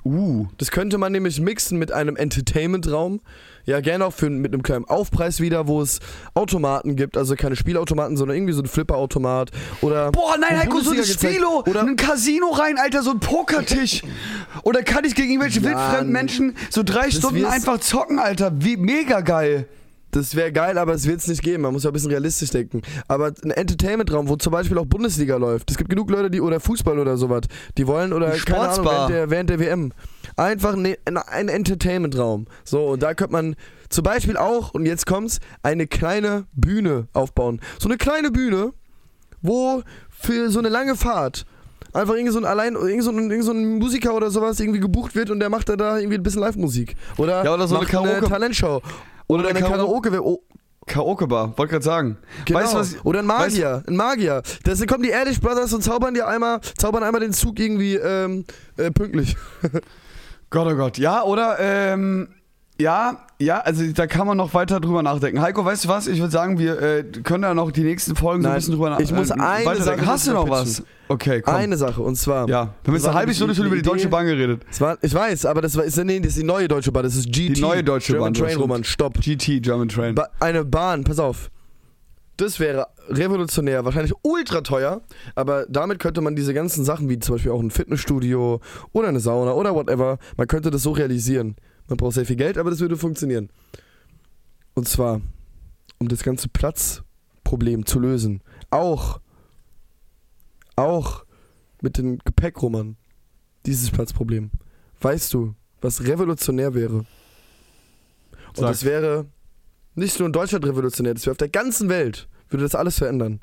Uh. Das könnte man nämlich mixen mit einem Entertainment-Raum. Ja, gerne auch für, mit einem kleinen Aufpreis wieder, wo es Automaten gibt. Also keine Spielautomaten, sondern irgendwie so ein Flipperautomat. Oder Boah, nein, wo Heiko, so ein Bundesliga gezeigt- Stilo, Oder ein Casino rein, Alter, so ein Pokertisch. Oder kann ich gegen irgendwelche Mann. wildfremden Menschen so drei Stunden wir's- einfach zocken, Alter? Wie mega geil. das wäre geil, aber es wird es nicht geben. Man muss ja ein bisschen realistisch denken. Aber ein Entertainment-Raum, wo zum Beispiel auch Bundesliga läuft. Es gibt genug Leute, die oder Fußball oder sowas, die wollen oder Ein keine Ahnung, Sportsbar. während der, während der W M. Einfach ne, ein Entertainment-Raum. So, und da könnte man zum Beispiel auch, und jetzt kommt's, eine kleine Bühne aufbauen. So eine kleine Bühne, wo für so eine lange Fahrt einfach irgend so ein allein irgend so ein, irgend so ein Musiker oder sowas irgendwie gebucht wird und der macht da irgendwie ein bisschen Live-Musik. Oder, Ja, oder so eine macht eine Karaoke- Talentshow. Oder Oder, eine eine Karaoke- Karaoke. Oh, Karaoke-Bar, wollte gerade sagen. genau. Weißt du was? Oder ein Magier. Ein Magier. Das kommen die Ehrlich Brothers und zaubern dir einmal, zaubern einmal den Zug irgendwie ähm, äh, pünktlich. Gott, oh Gott. Ja, oder, ähm, ja, ja, also da kann man noch weiter drüber nachdenken. Heiko, weißt du was? Ich würde sagen, wir äh, können da noch die nächsten Folgen so ein Nein, bisschen drüber nachdenken. ich muss eine Sache Hast du noch pitchen. was? Okay, komm. Eine Sache, und zwar. ja, wir haben das jetzt war eine halbe nämlich Stunde schon eine über die Deutsche Idee. Bahn geredet. Das war, ich weiß, aber das war, ist, nee, das ist die neue Deutsche Bahn, das ist G T. Die neue Deutsche German Bahn, Train, stimmt. Roman, stopp. G T, German Train. Ba eine Bahn, pass auf. Das wäre revolutionär, wahrscheinlich ultra teuer, aber damit könnte man diese ganzen Sachen, wie zum Beispiel auch ein Fitnessstudio oder eine Sauna oder whatever, man könnte das so realisieren. Man braucht sehr viel Geld, aber das würde funktionieren. Und zwar, um das ganze Platzproblem zu lösen. Auch, auch mit den Gepäckrummern. Dieses Platzproblem. Weißt du, was revolutionär wäre? Und Sag. das wäre nicht nur in Deutschland revolutionär, das wäre auf der ganzen Welt, würde das alles verändern.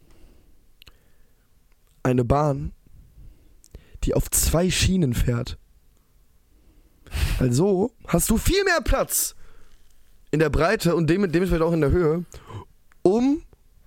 Eine Bahn, die auf zwei Schienen fährt. Also hast du viel mehr Platz in der Breite und dem, dementsprechend auch in der Höhe, um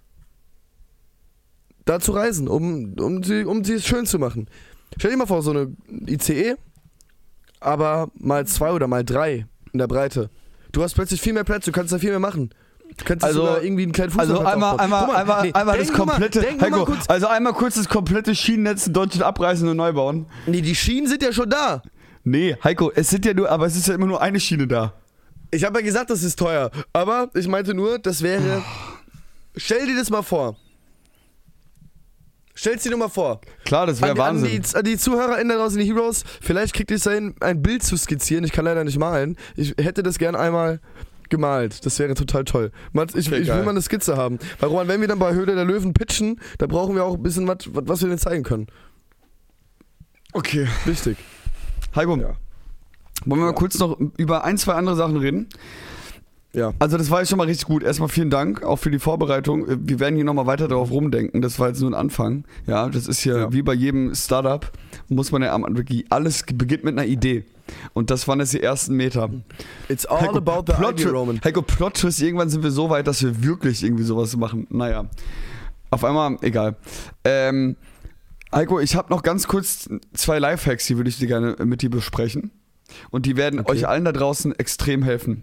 da zu reisen, um, um, sie, um sie schön zu machen. Stell dir mal vor, so eine I C E, aber mal zwei oder mal drei in der Breite. Du hast plötzlich viel mehr Platz, du kannst da viel mehr machen. Du kannst Also- sogar irgendwie einen kleinen Also Fußballplatz einmal, aufbauen. einmal, Guck mal, einmal, nee, einmal das denk nur mal- komplette, denk nur mal Heiko, kurz- also einmal kurz das komplette Schienennetz in Deutschland abreißen und neu bauen. Nee, die Schienen sind ja schon da. Nee, Heiko, es sind ja nur, aber es ist ja immer nur eine Schiene da. Ich habe ja gesagt, das ist teuer. Aber ich meinte nur, das wäre. Stell dir das mal vor. Stell's dir nur mal vor. Klar, das wäre An, an, Wahnsinn. die, an die ZuhörerInnen da draußen, die Heroes, vielleicht kriegt ihr es hin, ein Bild zu skizzieren. Ich kann leider nicht malen. Ich hätte das gern einmal gemalt. Das wäre total toll. Man, ich, Okay, ich will geil. mal eine Skizze haben. Weil, Roman, wenn wir dann bei Höhle der Löwen pitchen, da brauchen wir auch ein bisschen was, was wir denen zeigen können. Okay. Wichtig. Heiko, Ja. wollen wir mal Ja. kurz noch über ein, zwei andere Sachen reden? Ja. Also das war jetzt schon mal richtig gut. Erstmal vielen Dank, auch für die Vorbereitung. Wir werden hier nochmal weiter darauf rumdenken. Das war jetzt nur ein Anfang. Ja, das ist hier Ja. wie bei jedem Startup, muss man ja am wirklich, alles beginnt mit einer Idee. Und das waren jetzt die ersten Meter. It's all about the Plot idea, Roman. Heiko, Plot-Twist, irgendwann sind wir so weit, dass wir wirklich irgendwie sowas machen. Naja, auf einmal, egal. Ähm, Heiko, ich habe noch ganz kurz zwei Lifehacks, die würde ich dir gerne mit dir besprechen. Und die werden Okay. euch allen da draußen extrem helfen.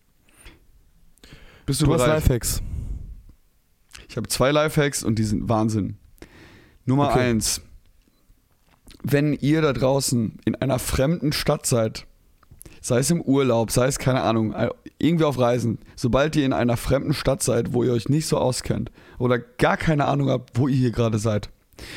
Bist du, Du hast bereit? Lifehacks. Ich habe zwei Lifehacks und die sind Wahnsinn. Nummer Okay. eins. Wenn ihr da draußen in einer fremden Stadt seid, sei es im Urlaub, sei es, keine Ahnung, irgendwie auf Reisen, sobald ihr in einer fremden Stadt seid, wo ihr euch nicht so auskennt oder gar keine Ahnung habt, wo ihr hier gerade seid,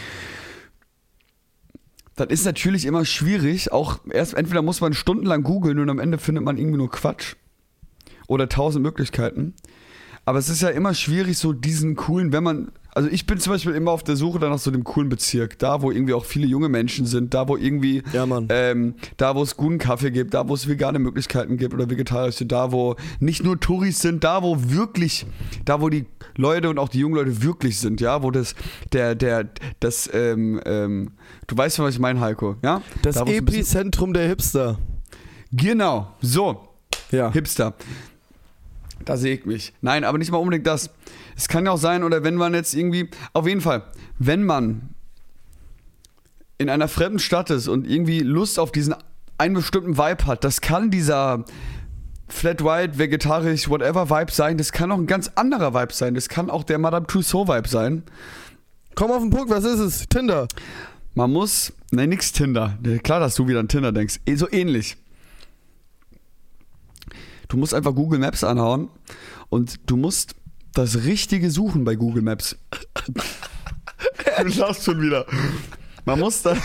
dann ist natürlich immer schwierig, auch erst entweder muss man stundenlang googeln und am Ende findet man irgendwie nur Quatsch oder tausend Möglichkeiten. Aber es ist ja immer schwierig, so diesen coolen, wenn man, also ich bin zum Beispiel immer auf der Suche dann nach so dem coolen Bezirk, da wo irgendwie auch viele junge Menschen sind, da wo irgendwie, Ja, Mann. ähm, da wo es guten Kaffee gibt, da wo es vegane Möglichkeiten gibt oder vegetarische, da wo nicht nur Touris sind, da wo wirklich, da wo die Leute und auch die jungen Leute wirklich sind, ja, wo das, der, der, das, ähm, ähm, du weißt schon, was ich meine, Heiko, ja? Das Da, wo es ein bisschen- Epizentrum der Hipster. Genau, so. Ja. Hipster. Da sehe ich mich. Nein, aber nicht mal unbedingt das. Es kann ja auch sein, oder wenn man jetzt irgendwie, auf jeden Fall, wenn man in einer fremden Stadt ist und irgendwie Lust auf diesen einen bestimmten Vibe hat, das kann dieser Flat White, vegetarisch, whatever Vibe sein, das kann auch ein ganz anderer Vibe sein, das kann auch der Madame Tussauds Vibe sein. Komm auf den Punkt, was ist es? Tinder. man muss, ne, nix Tinder. Klar, dass du wieder an Tinder denkst. So ähnlich. Du musst einfach Google Maps anhauen und du musst das Richtige suchen bei Google Maps. Du lachst schon wieder. Man muss da.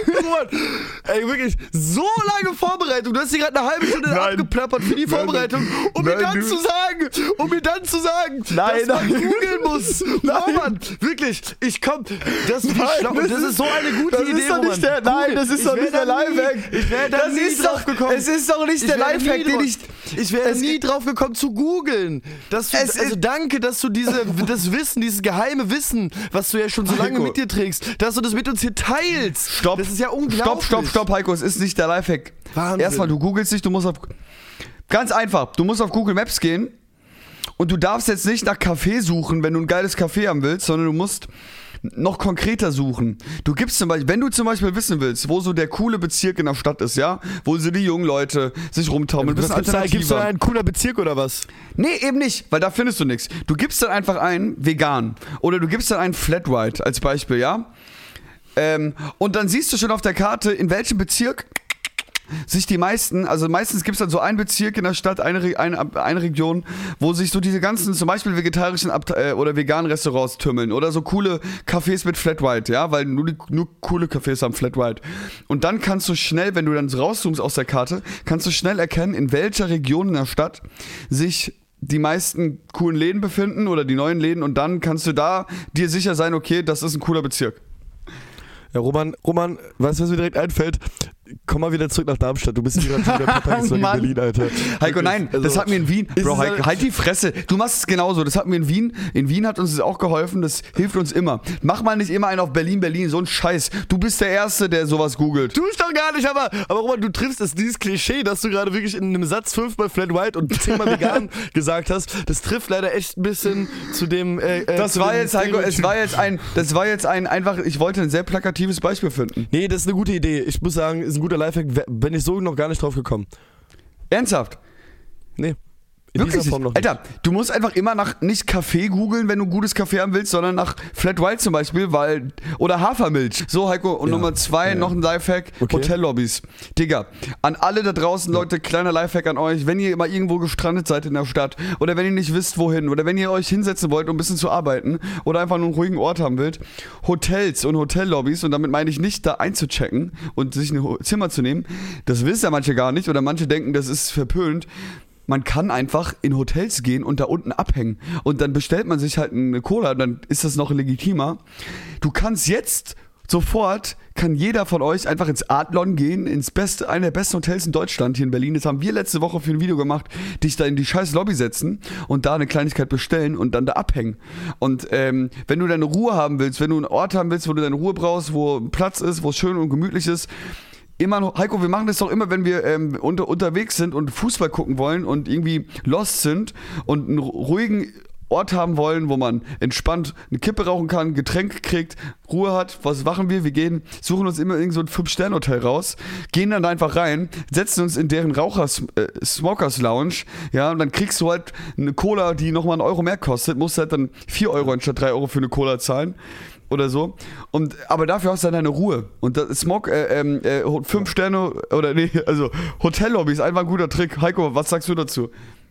Ey, wirklich, so lange Vorbereitung. Du hast dir gerade eine halbe Stunde Nein. abgeplappert für die Vorbereitung, um Nein, mir dann du- zu sagen, um mir dann zu sagen, Nein, dass man nein. googeln muss. Nein. Roman, wirklich, ich komm, das, wie Nein, schlau, das das, ist- ist so eine gute das ist Idee, doch nicht Roman. der- nein, das ist Ich doch wär nicht der da nie- Lifehack. Ich wäre da Das nie ist drauf doch- gekommen. es ist doch nicht Ich der wär da Lifehack, nie den drauf- ich- Ich wäre es- nie drauf gekommen zu googeln. Dass du, Es also ist- danke, dass du diese, das Wissen, dieses geheime Wissen, was du ja schon so lange Heiko. mit dir trägst, dass du das mit uns hier teilst. Stopp. Das ist ja unglaublich. Stopp, stopp, stopp, Heiko, es ist nicht der Lifehack. Wahnsinn. Erstmal, du googelst nicht, du musst auf. Ganz einfach, du musst auf Google Maps gehen und du darfst jetzt nicht nach Café suchen, wenn du ein geiles Café haben willst, sondern du musst noch konkreter suchen. Du gibst zum Beispiel, wenn du zum Beispiel wissen willst, wo so der coole Bezirk in der Stadt ist, ja, wo so die jungen Leute sich rumtaumeln, Was bisschen gibt's da, gibt's da alternativer. einen cooler Bezirk oder was? Nee, eben nicht, weil da findest du nichts. Du gibst dann einfach ein vegan oder du gibst dann ein Flat White als Beispiel, ja? Ähm, und dann siehst du schon auf der Karte, in welchem Bezirk sich die meisten, also meistens gibt es dann so einen Bezirk in der Stadt, eine, Re- eine, eine Region, wo sich so diese ganzen, zum Beispiel vegetarischen Abt äh, oder veganen Restaurants tümmeln oder so coole Cafés mit Flat White, ja, weil nur, die, nur coole Cafés haben Flat White. Und dann kannst du schnell, wenn du dann rauszoomst aus der Karte, kannst du schnell erkennen, in welcher Region in der Stadt sich die meisten coolen Läden befinden oder die neuen Läden und dann kannst du da dir sicher sein, okay, das ist ein cooler Bezirk. Ja, Roman, Roman, weißt du, was mir direkt einfällt? Komm mal wieder zurück nach Darmstadt. Du bist wieder schon wieder ein paar Tage zurück in Mann. Berlin, Alter. Heiko, Wirklich. nein, Also, das hatten wir in Wien. ist Bro, es Heiko, halt- halt die Fresse. Du machst es genauso. Das hatten wir in Wien. In Wien hat uns das auch geholfen. Das hilft uns immer. Mach mal nicht immer einen auf Berlin, Berlin. So ein Scheiß. Du bist der Erste, der sowas googelt. Tu ich doch gar nicht, aber, aber Roman, du triffst es, dieses Klischee, dass du gerade wirklich in einem Satz fünfmal Flat White und zehnmal vegan gesagt hast, das trifft leider echt ein bisschen zu dem. Äh, äh, Das zu war dem jetzt, Heiko, es Stereotyp. war jetzt ein, das war jetzt ein einfach, ich wollte ein sehr plakatives Beispiel finden. Nee, das ist eine gute Idee. Ich muss sagen, ist ein guter Lifehack. Bin ich so noch gar nicht drauf gekommen. Ernsthaft? Nee. In Wirklich dieser Form noch nicht. nicht. Alter, du musst einfach immer nach nicht Kaffee googeln, wenn du ein gutes Kaffee haben willst, sondern nach Flat White zum Beispiel, weil oder Hafermilch. So, Heiko, und Ja. Nummer zwei, Ja. noch ein Lifehack, Okay. Hotellobbys. Digga, an alle da draußen, Leute, kleiner Lifehack an euch, wenn ihr mal irgendwo gestrandet seid in der Stadt oder wenn ihr nicht wisst, wohin oder wenn ihr euch hinsetzen wollt, um ein bisschen zu arbeiten oder einfach nur einen ruhigen Ort haben wollt, Hotels und Hotellobbys, und damit meine ich nicht da einzuchecken und sich ein Ho- Zimmer zu nehmen, das wissen ja manche gar nicht oder manche denken, das ist verpönt. Man kann einfach in Hotels gehen und da unten abhängen. Und dann bestellt man sich halt eine Cola, dann ist das noch legitimer. Du kannst jetzt sofort, kann jeder von euch einfach ins Adlon gehen, ins beste, einer der besten Hotels in Deutschland hier in Berlin. Das haben wir letzte Woche für ein Video gemacht, dich da in die scheiß Lobby setzen und da eine Kleinigkeit bestellen und dann da abhängen. Und ähm, wenn du deine Ruhe haben willst, wenn du einen Ort haben willst, wo du deine Ruhe brauchst, wo Platz ist, wo es schön und gemütlich ist, immer noch, Heiko, wir machen das doch immer, wenn wir ähm, unter, unterwegs sind und Fußball gucken wollen und irgendwie lost sind und einen ruhigen Ort haben wollen, wo man entspannt eine Kippe rauchen kann, Getränk kriegt, Ruhe hat. Was machen wir? Wir gehen, suchen uns immer irgend so ein Fünf-Sterne-Hotel raus, gehen dann einfach rein, setzen uns in deren Raucher-Smokers-Lounge, ja, und dann kriegst du halt eine Cola, die nochmal einen Euro mehr kostet, musst halt dann vier Euro anstatt drei Euro für eine Cola zahlen. Oder so. Und, aber dafür hast du dann deine Ruhe. Und das Smoke, äh, ähm, äh, fünf Sterne, oder nee, also Hotellobby ist einfach ein guter Trick. Heiko, was sagst du dazu?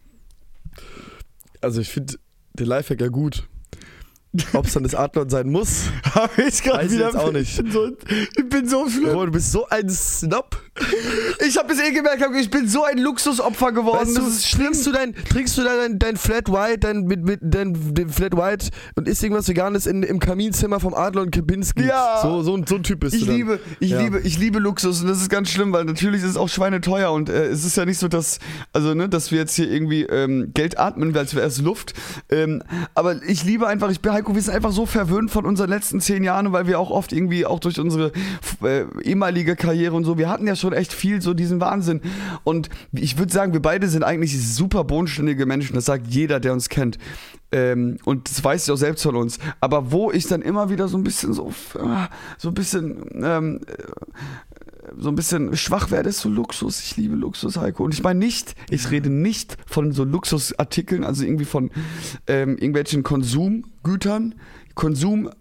Also ich finde den Lifehack ja gut. Ob es dann das Adlon sein muss, Hab ich grad weiß ich jetzt auch nicht. Ich bin so, ich bin so schlimm. Bro, du bist so ein Snob. Ich habe es eh gemerkt, ich bin so ein Luxusopfer geworden. Weißt du, das ist schlimm. trinkst du dein, trinkst du dein, dein Flat White, dein, mit, mit, dein, dein Flat White und isst irgendwas Veganes in, im Kaminzimmer vom Adlon Kempinski. Ja. So, so, ein- so ein Typ bist Ich du dann. liebe, ich Ja. liebe, ich liebe Luxus und das ist ganz schlimm, weil natürlich ist es auch schweineteuer und äh, es ist ja nicht so, dass, also ne, dass wir jetzt hier irgendwie ähm, Geld atmen, als wäre es Luft. Ähm, aber ich liebe einfach, ich bin Heiko, wir sind einfach so verwöhnt von unseren letzten zehn Jahren, weil wir auch oft irgendwie auch durch unsere äh, ehemalige Karriere und so, wir hatten ja schon echt viel so diesen Wahnsinn. Und ich würde sagen, wir beide sind eigentlich super bodenständige Menschen, das sagt jeder, der uns kennt. Ähm, und das weiß ich auch selbst von uns. Aber wo ich dann immer wieder so ein bisschen so, äh, so ein bisschen, ähm, äh, so ein bisschen schwach werde, ist so Luxus. Ich liebe Luxus, Heiko. Und ich meine nicht, ich rede nicht von so Luxusartikeln, also irgendwie von ähm, irgendwelchen Konsumgütern, Konsum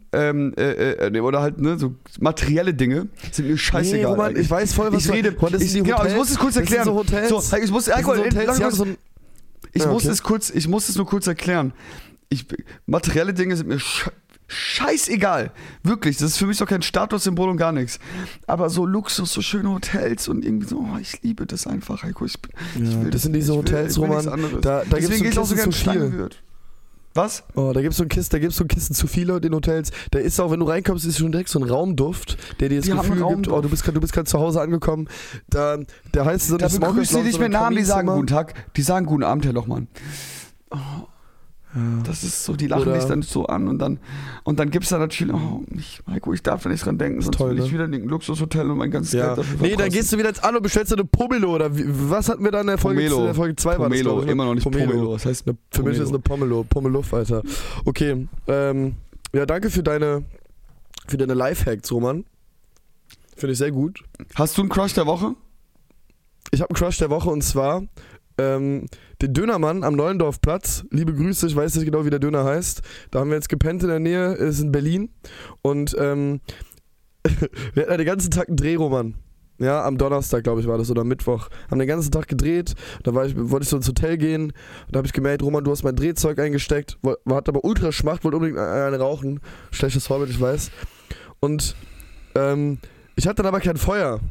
ähm, äh, äh, oder halt, ne, so materielle Dinge sind mir scheißegal. Nee, Roman, ich weiß voll, was ich rede. Roman, das ich, sind die genau, Hotels, ich muss es kurz erklären. Das sind so Hotels. So, ich muss, das sind so Alkohol, Hotels, die haben so ein, ich ja, muss okay. es kurz, ich muss es nur kurz erklären. Ich, materielle Dinge sind mir sche scheißegal. Wirklich, das ist für mich doch kein Statussymbol und gar nichts. Aber so Luxus, so schöne Hotels und irgendwie so, oh, ich liebe das einfach, Heiko. Ich, ja, ich will das sind diese ich Hotels, will, ich will Roman. Da, da gibt es so Deswegen gehe ich auch so Kissen gerne zu viel. wird. Was? Oh, da gibt es so ein Kissen, da gibt's so ein Kissen zu viele in den Hotels. Da ist auch, wenn du reinkommst, ist schon direkt so ein Raumduft, der dir das Die haben Gefühl einen gibt, Raumduft. oh, du bist, grad- du bist gerade zu Hause angekommen. Da, der heißt so Da eine Smokers begrüßen die Lounge, nicht so mit ein Namen, die sagen Kaminzimmer. guten Tag. Die sagen guten Abend, Herr Lochmann. Oh, Ja. das ist so, die lachen Oder- dich dann so an und dann und dann gibt's da natürlich, oh, ich, Heiko, ich darf da nicht dran denken, sonst toll, will ich ne? wieder in ein Luxushotel und mein ganzes Ja. Geld dafür Nee, dann verprassen. gehst du wieder ins Anno, bestellst du eine Pomelo oder wie, was hatten wir da in der Folge? Pomelo. In der Folge zwei war das, Pomelo, glaub ich, ne? immer noch nicht Pomelo. Das heißt Eine, für mich ist es eine Pomelo, Pomeluff, Alter. Okay, ähm, ja, danke für deine, für deine Lifehacks, Roman. Finde ich sehr gut. Hast du einen Crush der Woche? Ich habe einen Crush der Woche und zwar ähm, den Dönermann am Neuendorfplatz. Liebe Grüße, ich weiß nicht genau, wie der Döner heißt. Da haben wir jetzt gepennt in der Nähe, ist in Berlin. Und ähm, wir hatten den ganzen Tag einen Drehroman. Ja, am Donnerstag, glaube ich, war das, oder am Mittwoch. Haben den ganzen Tag gedreht. Da war ich, wollte ich so ins Hotel gehen. Und da habe ich gemerkt, Roman, du hast mein Drehzeug eingesteckt. Hat aber ultra Schmacht, wollte unbedingt eine rauchen. Schlechtes Vorbild, ich weiß. Und ähm, ich hatte dann aber kein Feuer.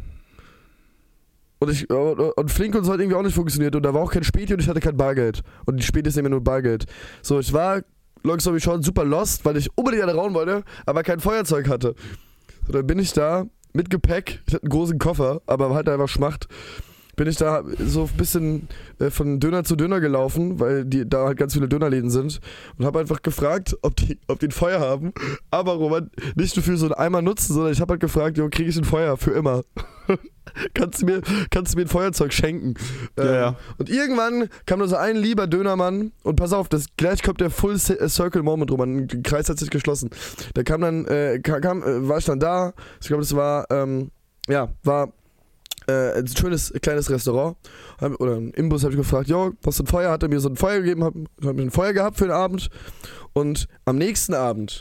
Und, ich, und Flink und so hat irgendwie auch nicht funktioniert. Und da war auch kein Späti und ich hatte kein Bargeld. Und die Späti ist immer nur Bargeld. So, ich war, long story short, super lost, weil ich unbedingt eine rauchen wollte, aber kein Feuerzeug hatte. So, dann bin ich da mit Gepäck, ich hatte einen großen Koffer, aber halt einfach Schmacht, bin ich da so ein bisschen äh, von Döner zu Döner gelaufen, weil die, da halt ganz viele Dönerläden sind und habe einfach gefragt, ob die, ob die ein Feuer haben, aber Roman, nicht nur für so einen Eimer nutzen, sondern ich habe halt gefragt, jo, kriege ich ein Feuer für immer? kannst, du mir, kannst du mir ein Feuerzeug schenken? Ja, ähm, ja. Und irgendwann kam nur so ein lieber Dönermann und pass auf, das, gleich kommt der Full Circle Moment, Roman, der Kreis hat sich geschlossen. Da kam dann, äh, kam, äh, war ich dann da, ich glaube, das war, ähm, ja, war Äh, ein schönes kleines Restaurant hab, oder ein Imbus, habe ich gefragt, jo, was für ein Feuer, hat er mir so ein Feuer gegeben, habe hab mir ein Feuer gehabt für den Abend und am nächsten Abend,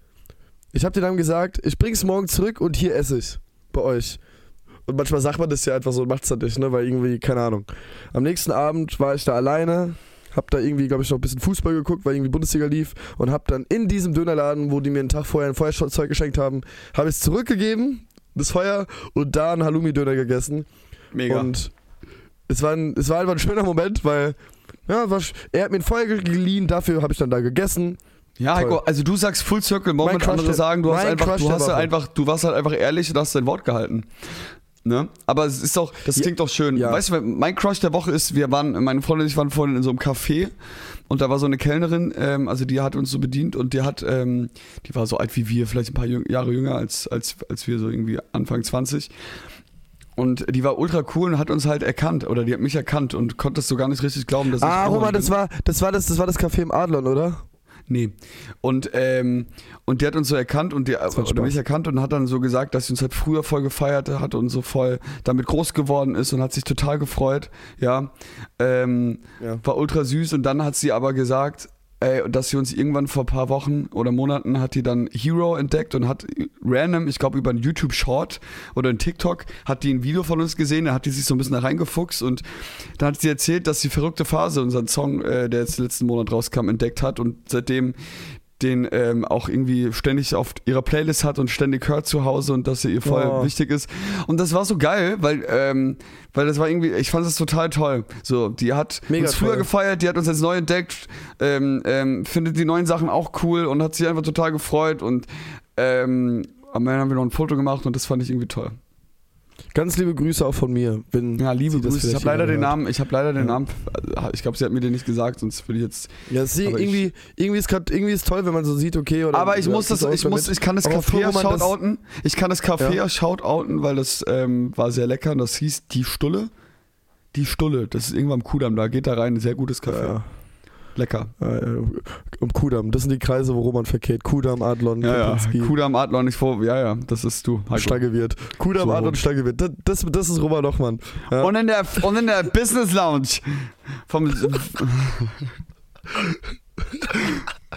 ich habe dir dann gesagt, ich bring's morgen zurück und hier esse ich bei euch. Und manchmal sagt man das ja einfach so und macht's dann nicht, ne, weil irgendwie, keine Ahnung. Am nächsten Abend war ich da alleine, hab da irgendwie, glaube ich, noch ein bisschen Fußball geguckt, weil irgendwie Bundesliga lief und hab dann in diesem Dönerladen, wo die mir einen Tag vorher ein Feuerzeug geschenkt haben, habe ich es zurückgegeben, das Feuer, und da einen Halloumi-Döner gegessen. Mega. Und es war, ein, es war einfach ein schöner Moment, weil ja, war, er hat mir ein Feuer geliehen, dafür habe ich dann da gegessen. Ja, Heiko, also du sagst Full Circle Moment, Mein Crush andere der- sagen, du hast mein einfach, Crush du der hast halt Woche. einfach, du warst halt einfach ehrlich und hast dein Wort gehalten. Ne? Aber es ist doch, das Ja, klingt doch schön. ja. Weißt du, mein Crush der Woche ist, wir waren, meine Freundin und ich waren vorhin in so einem Café und da war so eine Kellnerin, ähm, also die hat uns so bedient und die hat, ähm, die war so alt wie wir, vielleicht ein paar Jüng Jahre jünger als, als, als wir, so irgendwie Anfang zwanzig. Und die war ultra cool und hat uns halt erkannt, oder die hat mich erkannt und konnte es so gar nicht richtig glauben, dass ich Ah, Roman Roman, das bin. war das, war das, das war das Café im Adlon, oder? Nee. Und, ähm, und die hat uns so erkannt und die, war oder Spaß. mich erkannt und hat dann so gesagt, dass sie uns halt früher voll gefeiert hat und so voll damit groß geworden ist und hat sich total gefreut. Ja. Ähm, Ja. War ultra süß und dann hat sie aber gesagt, ey, dass sie uns irgendwann vor ein paar Wochen oder Monaten hat die dann Hero entdeckt und hat random, ich glaube über einen YouTube Short oder einen TikTok, hat die ein Video von uns gesehen, da hat die sich so ein bisschen da reingefuchst und dann hat sie erzählt, dass die Verrückte Phase, unseren Song, äh, der jetzt letzten Monat rauskam, entdeckt hat und seitdem den ähm, auch irgendwie ständig auf ihrer Playlist hat und ständig hört zu Hause und dass er ihr voll Oh. wichtig ist. Und das war so geil, weil, ähm, weil das war irgendwie, ich fand das total toll. So, die hat Mega uns früher toll. gefeiert, die hat uns jetzt neu entdeckt, ähm, ähm, findet die neuen Sachen auch cool und hat sich einfach total gefreut und ähm, am Ende haben wir noch ein Foto gemacht und das fand ich irgendwie toll. Ganz liebe Grüße auch von mir. Wenn Ja, liebe sie das Grüße. Ich vielleicht habe leider den irgendwann Namen, ich habe leider den Ja. Namen, ich glaube, sie hat mir den nicht gesagt, sonst würde ich jetzt. hört. Ja, sie, Aber ich- irgendwie, irgendwie, ist grad, irgendwie ist toll, wenn man so sieht, okay. Oder Aber ich ja, muss das, ist ich muss, ich kann das Aber Café ja bevor man das- shoutouten. Ich kann das Café Ja. ja shoutouten, weil das ähm, war sehr lecker und das hieß Die Stulle. Die Stulle, das ist irgendwann am Kudamm, da geht da rein, ein sehr gutes Café. Ja. Lecker. Äh, um Kudamm, das sind die Kreise, wo Roman verkehrt. Kudamm, Adlon, Ja, ja. Kempinski, Kudamm, Adlon, nicht vor, ja, ja, das ist du. Heiko. Stangewirt. Kudamm, So. Adlon, Stangewirt. Das, das, das ist Roman Lochmann. Ja. Und in der, und in der Business Lounge vom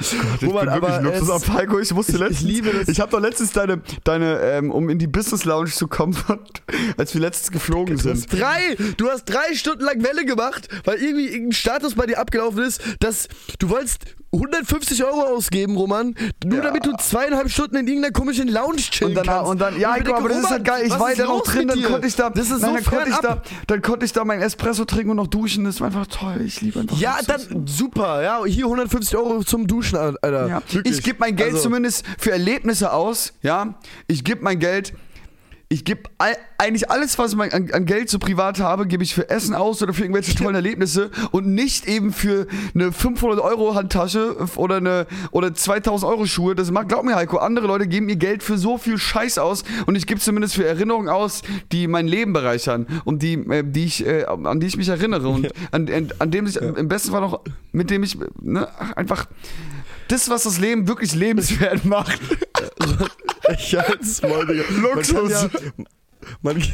Ich Roman, bin wirklich aber Luxus es- auf Heiko. Ich musste ich- ich letztens, liebe das. ich habe doch letztens deine, deine ähm, um in die Business Lounge zu kommen, als wir letztens geflogen Du sind. hast drei, du hast drei Stunden lang Welle gemacht, weil irgendwie irgendein Status bei dir abgelaufen ist, dass du wolltest hundertfünfzig Euro ausgeben, Roman, nur Ja. damit du zweieinhalb Stunden in irgendeiner komischen Lounge chillen Und dann, kannst. und dann, ja, ich Heiko, aber das ist halt geil. Ich war ja noch drin, dann konnte ich da, Das ist nein, so dann konnte ich da, fernab. dann konnte ich da mein Espresso trinken und noch duschen. Das war einfach toll. Ich liebe einfach. Ja, Luxus. dann super, ja, hier hundertfünfzig Euro zum Duschen, Alter. Ja. Wirklich. Ich gebe mein Geld Also- zumindest für Erlebnisse aus, ja. Ich gebe mein Geld, ich gebe all, eigentlich alles, was ich an, an Geld so privat habe, gebe ich für Essen aus oder für irgendwelche tollen Erlebnisse und nicht eben für eine fünfhundert Euro Handtasche oder eine oder zweitausend Euro Schuhe. Das macht, glaub mir, Heiko, andere Leute geben ihr Geld für so viel Scheiß aus und ich gebe zumindest für Erinnerungen aus, die mein Leben bereichern und die, äh, die ich, äh, an die ich mich erinnere und an, an, an dem ich im besten Fall noch, mit dem ich ne, einfach das, was das Leben wirklich lebenswert macht. Ich halt's Maul, Digga. Luxus. Man kann, ja, man,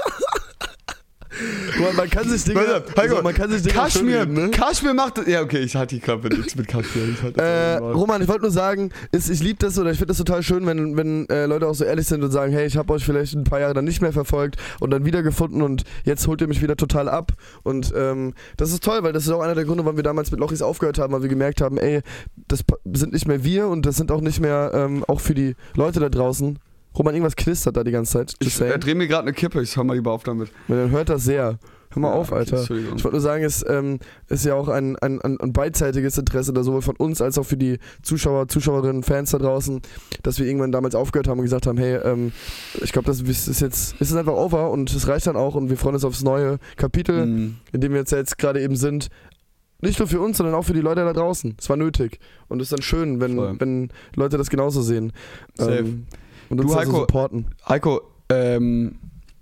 man, man kann sich Dinge, Warte, Heiko, also man kann sich Dinge Kaschmir, schönreden, ne? Kaschmir macht. Ja, okay, ich hatte die Klappe nichts mit Kaschmir. Ich hatte Äh, Roman, ich wollte nur sagen, ist, ich liebe das oder ich finde das total schön, wenn, wenn äh, Leute auch so ehrlich sind und sagen, hey, ich habe euch vielleicht ein paar Jahre dann nicht mehr verfolgt und dann wiedergefunden und jetzt holt ihr mich wieder total ab. Und ähm, das ist toll, weil das ist auch einer der Gründe, warum wir damals mit Lochis aufgehört haben, weil wir gemerkt haben, ey, das pa- sind nicht mehr wir und das sind auch nicht mehr, ähm, auch für die Leute da draußen. Roman, irgendwas knistert da die ganze Zeit. ich Just saying. äh, drehe mir gerade eine Kippe, ich hör mal lieber auf damit. Man hört das sehr. Hör mal Ja, auf, okay, Alter. Entschuldigung. Ich wollte nur sagen, es ähm, ist ja auch ein, ein, ein, ein beidseitiges Interesse, da sowohl von uns als auch für die Zuschauer, Zuschauerinnen, Fans da draußen, dass wir irgendwann damals aufgehört haben und gesagt haben, hey, ähm, ich glaube, das ist jetzt, ist es einfach over und es reicht dann auch und wir freuen uns aufs neue Kapitel, Mhm. in dem wir jetzt, jetzt gerade eben sind. Nicht nur für uns, sondern auch für die Leute da draußen. Es war nötig. Und es ist dann schön, wenn, Voll. wenn Leute das genauso sehen. Safe. Ähm, und uns Du, da Heiko, so supporten. Heiko, ähm,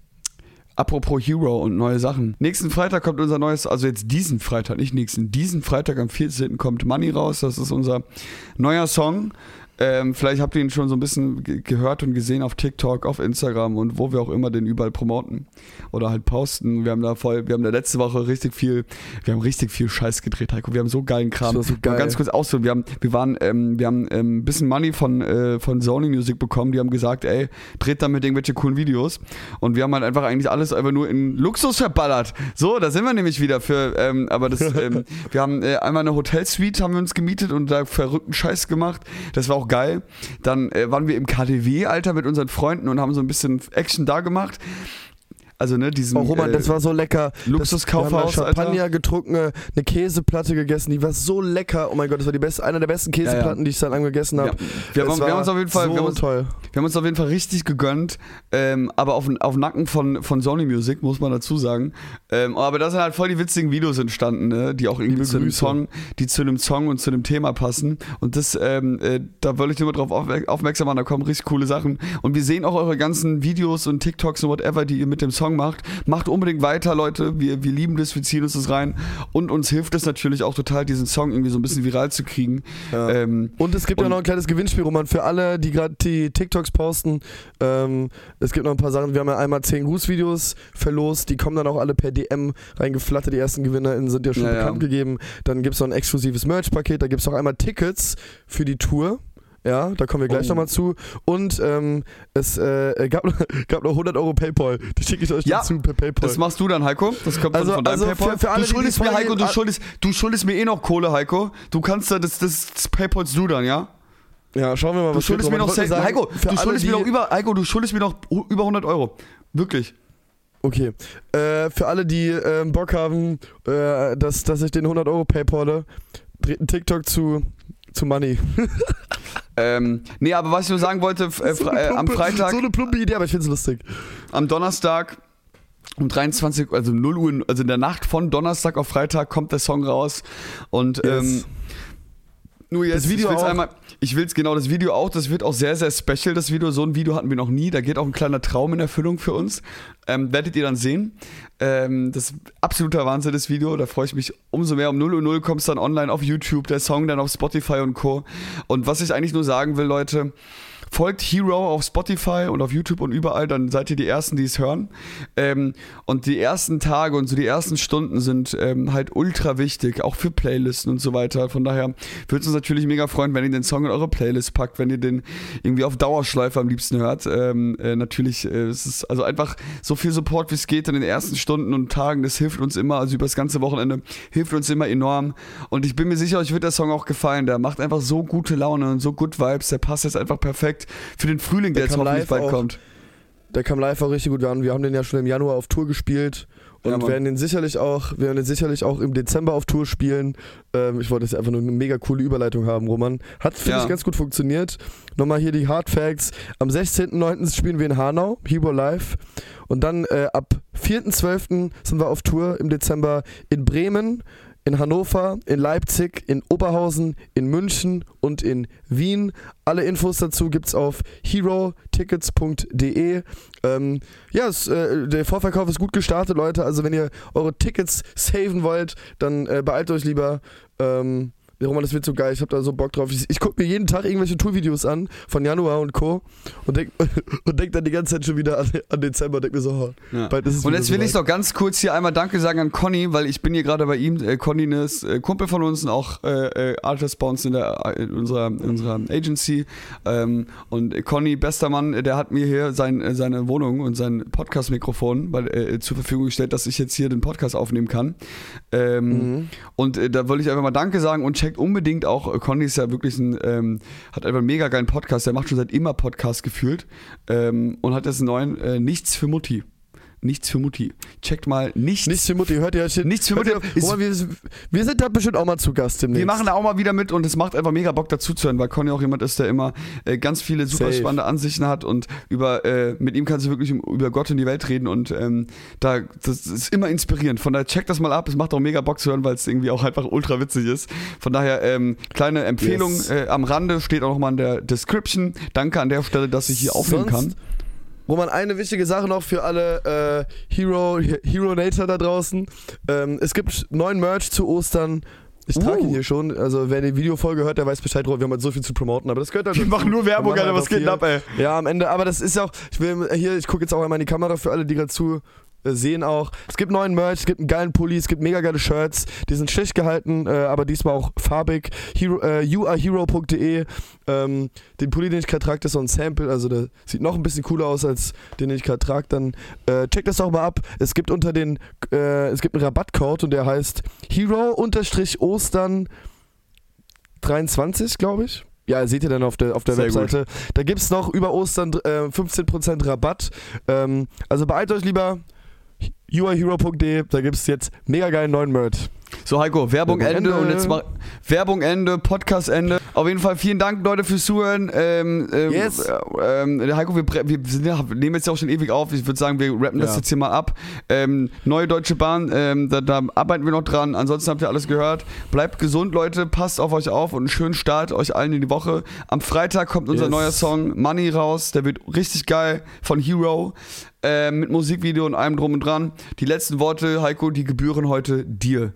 apropos Hero und neue Sachen. Nächsten Freitag kommt unser neues, also jetzt diesen Freitag, nicht nächsten, diesen Freitag am vierzehnten kommt Money raus. Das ist unser neuer Song. Ähm, vielleicht habt ihr ihn schon so ein bisschen ge- gehört und gesehen auf TikTok, auf Instagram und wo wir auch immer den überall promoten oder halt posten. Wir haben da voll, wir haben da letzte Woche richtig viel, wir haben richtig viel Scheiß gedreht, Heiko. Wir haben so geilen Kram. Das war so geil. Nur ganz kurz ausführen. Wir haben, wir waren, ähm, wir haben ähm, ein bisschen Money von äh, von Sony Music bekommen. Die haben gesagt, ey, dreht damit irgendwelche coolen Videos. Und wir haben halt einfach eigentlich alles einfach nur in Luxus verballert. So, da sind wir nämlich wieder für. Ähm, aber das, ähm, wir haben äh, einmal eine Hotelsuite haben wir uns gemietet und da verrückten Scheiß gemacht. Das war auch geil. Dann äh, waren wir im K D W, Alter, mit unseren Freunden und haben so ein bisschen Action da gemacht. Also, ne, diesen. Oh, Roman, äh, das war so lecker. Luxuskaufhaus, Wir haben da Champagner Alter. getrunken, eine Käseplatte gegessen, die war so lecker. Oh mein Gott, das war die beste, eine der besten Käseplatten, Ja, ja. die ich seit langem gegessen habe. Ja. Wir, haben, wir haben uns auf jeden Fall. so wir haben uns, toll. Wir haben uns auf jeden Fall richtig gegönnt, ähm, aber auf, auf Nacken von, von Sony Music, muss man dazu sagen. Ähm, aber da sind halt voll die witzigen Videos entstanden, ne? Die auch irgendwie Liebe zu dem Grüße. Song, die zu dem Song und zu dem Thema passen. Und das, ähm, äh, da wollte ich nur mal drauf auf, aufmerksam machen, da kommen richtig coole Sachen. Und wir sehen auch eure ganzen Videos und TikToks und whatever, die ihr mit dem Song macht. Macht unbedingt weiter, Leute. Wir, wir lieben das, wir ziehen uns das rein. Und uns hilft es natürlich auch total, diesen Song irgendwie so ein bisschen viral zu kriegen. Ja. Ähm, Und es gibt Und- ja noch ein kleines Gewinnspiel, Roman, für alle, die gerade die TikToks posten. Ähm, es gibt noch ein paar Sachen. Wir haben ja einmal zehn Grußvideos verlost. Die kommen dann auch alle per D M reingeflattert. Die ersten GewinnerInnen sind ja schon Ja, ja. bekannt gegeben. Dann gibt es noch ein exklusives Merch-Paket. Da gibt es auch einmal Tickets für die Tour. Ja, da kommen wir gleich Oh. nochmal zu. Und ähm, es äh, gab, noch, gab noch hundert Euro PayPal. Die schicke ich euch Ja, dazu per PayPal. Das machst du dann, Heiko. Das kommt Also- dann von deinem also PayPal. für- für alle, du die schuldest die mir, Folge- Heiko, du schuldest, du schuldest mir eh noch Kohle, Heiko. Du kannst da, das, das, das PayPalst du dann, ja? ja, schauen wir mal, Du was schuldest steht, mir noch, Roman. Ich wollte selten, nur Heiko, sagen, für du alle, schuldest mir die- noch über, Heiko, du schuldest mir noch über hundert Euro. Wirklich. Okay. Äh, für alle, die ähm, Bock haben, äh, dass, dass ich den hundert Euro paypalle, dreht ein TikTok zu, zu Money. Ähm, nee, aber was ich nur sagen wollte, f- äh, So fre- eine äh, am plumpe- Freitag, So eine plumpe Idee, aber ich find's lustig. am Donnerstag um dreiundzwanzig, also null Uhr, also in der Nacht von Donnerstag auf Freitag kommt der Song raus. Und ähm, Yes. nur jetzt, Das Video ich will's auch. einmal, ich will's genau, das Video auch, das wird auch sehr, sehr special, das Video. So ein Video hatten wir noch nie, da geht auch ein kleiner Traum in Erfüllung für uns. Ähm, werdet ihr dann sehen. Ähm, das ist absoluter Wahnsinn, das Video. Da freue ich mich umso mehr. Um null Uhr null kommt es dann online auf YouTube, der Song dann auf Spotify und Co. Und was ich eigentlich nur sagen will, Leute, folgt Hero auf Spotify und auf YouTube und überall, dann seid ihr die Ersten, die es hören. Ähm, und die ersten Tage und so die ersten Stunden sind ähm, halt ultra wichtig, auch für Playlisten und so weiter. Von daher würde es uns natürlich mega freuen, wenn ihr den Song in eure Playlist packt, wenn ihr den irgendwie auf Dauerschleife am liebsten hört. Ähm, äh, natürlich, äh, es ist also einfach so viel Support, wie es geht in den ersten Stunden und Tagen. Das hilft uns immer, also über das ganze Wochenende hilft uns immer enorm. Und ich bin mir sicher, euch wird der Song auch gefallen. Der macht einfach so gute Laune und so good Vibes. Der passt jetzt einfach perfekt für den Frühling, der, der jetzt hoffentlich bald auch, kommt. Der kam live auch richtig gut an. Wir haben den ja schon im Januar auf Tour gespielt und ja, werden den sicherlich auch, werden den sicherlich auch im Dezember auf Tour spielen. Ähm, ich wollte jetzt einfach nur eine mega coole Überleitung haben, Roman. Hat, finde ja. ich, ganz gut funktioniert. Nochmal hier die Hard Facts. Am sechzehnten neunten spielen wir in Hanau, Hero Live. Und dann äh, ab vierten zwölften sind wir auf Tour im Dezember in Bremen, in Hannover, in Leipzig, in Oberhausen, in München und in Wien. Alle Infos dazu gibt's auf hero tickets punkt de. Ähm, ja, es, äh, der Vorverkauf ist gut gestartet, Leute. Also wenn ihr eure Tickets saven wollt, dann äh, beeilt euch lieber. Ähm, Roman, das wird so geil, ich hab da so Bock drauf. Ich, ich gucke mir jeden Tag irgendwelche Tourvideos an von Januar und Co. und denk, und denk dann die ganze Zeit schon wieder an, an Dezember und denk mir so, oh, ja. bald ist es Und jetzt will so ich noch ganz kurz hier einmal Danke sagen an Conny, weil ich bin hier gerade bei ihm. Äh, Conny ist äh, Kumpel von uns und auch äh, äh, Artist bei uns in, der, in, unserer, in unserer Agency. Ähm, und Conny, bester Mann, der hat mir hier sein, seine Wohnung und sein Podcast-Mikrofon weil, äh, zur Verfügung gestellt, dass ich jetzt hier den Podcast aufnehmen kann. Ähm, mhm. Und äh, da wollte ich einfach mal Danke sagen und checkt unbedingt auch, Conny ist ja wirklich ein, ähm, hat einfach einen mega geilen Podcast, der macht schon seit immer Podcast gefühlt ähm, und hat jetzt einen neuen äh, Nichts für Mutti. Nichts für Mutti. Checkt mal nichts. Nichts für Mutti, hört ihr euch Nichts für Mutti. Ist, mal, wir, wir sind da bestimmt auch mal zu Gast demnächst. Wir machen da auch mal wieder mit und es macht einfach mega Bock dazu zu hören, weil Conny auch jemand ist, der immer äh, ganz viele super Safe. spannende Ansichten hat und über äh, mit ihm kannst du wirklich über Gott und die Welt reden und ähm, da, das ist immer inspirierend. Von daher checkt das mal ab, es macht auch mega Bock zu hören, weil es irgendwie auch einfach ultra witzig ist. Von daher ähm, kleine Empfehlung yes. äh, am Rande, steht auch nochmal in der Description. Danke an der Stelle, dass ich hier aufnehmen kann. Roman, eine wichtige Sache noch für alle äh, Hero, Hero-Nator da draußen. Ähm, es gibt neuen Merch zu Ostern. Ich trage uh. ihn hier schon. Also wer die Videofolge hört, der weiß Bescheid. Wir haben halt so viel zu promoten, aber das gehört halt. Wir machen nur Werbung, Alter, was geht denn ab, ey? Ja, am Ende. Aber das ist auch. Ich will hier. Ich gucke jetzt auch einmal in die Kamera für alle, die gerade zu sehen auch. Es gibt neuen Merch, es gibt einen geilen Pulli, es gibt mega geile Shirts. Die sind schlecht gehalten, äh, aber diesmal auch farbig. Hero, äh, you are hero punkt de. Ähm, den Pulli, den ich gerade trage, das ist so ein Sample, also der sieht noch ein bisschen cooler aus als den, den ich gerade trage. Dann äh, checkt das doch mal ab. Es gibt unter den, äh, es gibt einen Rabattcode und der heißt Hero-Ostern dreiundzwanzig, glaube ich. Ja, seht ihr dann auf der, auf der Webseite. Gut. Da gibt es noch über Ostern äh, fünfzehn Prozent Rabatt. Ähm, also beeilt euch lieber. you are hero punkt de, da gibt es jetzt mega geilen neuen Merch. So Heiko, Werbung Ende, Ende und jetzt mal Werbung Ende, Podcast Ende. Auf jeden Fall vielen Dank, Leute, fürs Zuhören. Ähm, ähm, yes. ähm, Heiko, wir, wir, sind ja, wir nehmen jetzt ja auch schon ewig auf. Ich würde sagen, wir rappen ja. das jetzt hier mal ab. Ähm, neue Deutsche Bahn, ähm, da, da arbeiten wir noch dran. Ansonsten habt ihr alles gehört. Bleibt gesund, Leute, passt auf euch auf und einen schönen Start euch allen in die Woche. Am Freitag kommt unser yes. neuer Song Money raus. Der wird richtig geil von Hero. Äh, mit Musikvideo und allem drum und dran. Die letzten Worte, Heiko, die gebühren heute dir.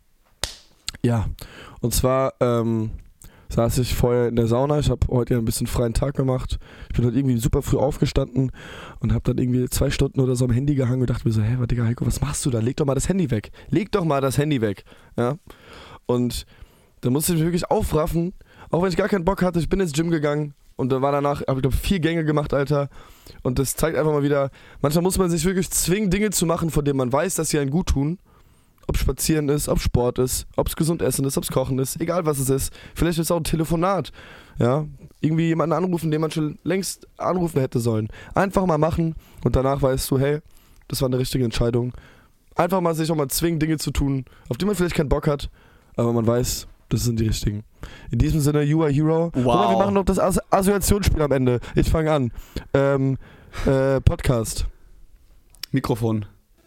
Ja, und zwar ähm, saß ich vorher in der Sauna. Ich habe heute ja ein bisschen freien Tag gemacht. Ich bin heute irgendwie super früh aufgestanden und habe dann irgendwie zwei Stunden oder so am Handy gehangen und dachte mir so, hä, Digga, Heiko, was machst du da? Leg doch mal das Handy weg. Leg doch mal das Handy weg. Ja? Und dann musste ich mich wirklich aufraffen, auch wenn ich gar keinen Bock hatte. Ich bin ins Gym gegangen. Und dann war danach, habe ich glaube vier Gänge gemacht, Alter. Und das zeigt einfach mal wieder, manchmal muss man sich wirklich zwingen, Dinge zu machen, von denen man weiß, dass sie einen gut tun. Ob Spazieren ist, ob Sport ist, ob es gesund essen ist, ob es Kochen ist, egal was es ist. Vielleicht ist es auch ein Telefonat. Ja, irgendwie jemanden anrufen, den man schon längst anrufen hätte sollen. Einfach mal machen und danach weißt du, hey, das war eine richtige Entscheidung. Einfach mal sich auch mal zwingen, Dinge zu tun, auf die man vielleicht keinen Bock hat, aber man weiß, das sind die richtigen. In diesem Sinne, you are hero. Wow. Mal, wir machen noch das As- Assoziationsspiel am Ende. Ich fange an. Ähm, äh, Podcast. Mikrofon.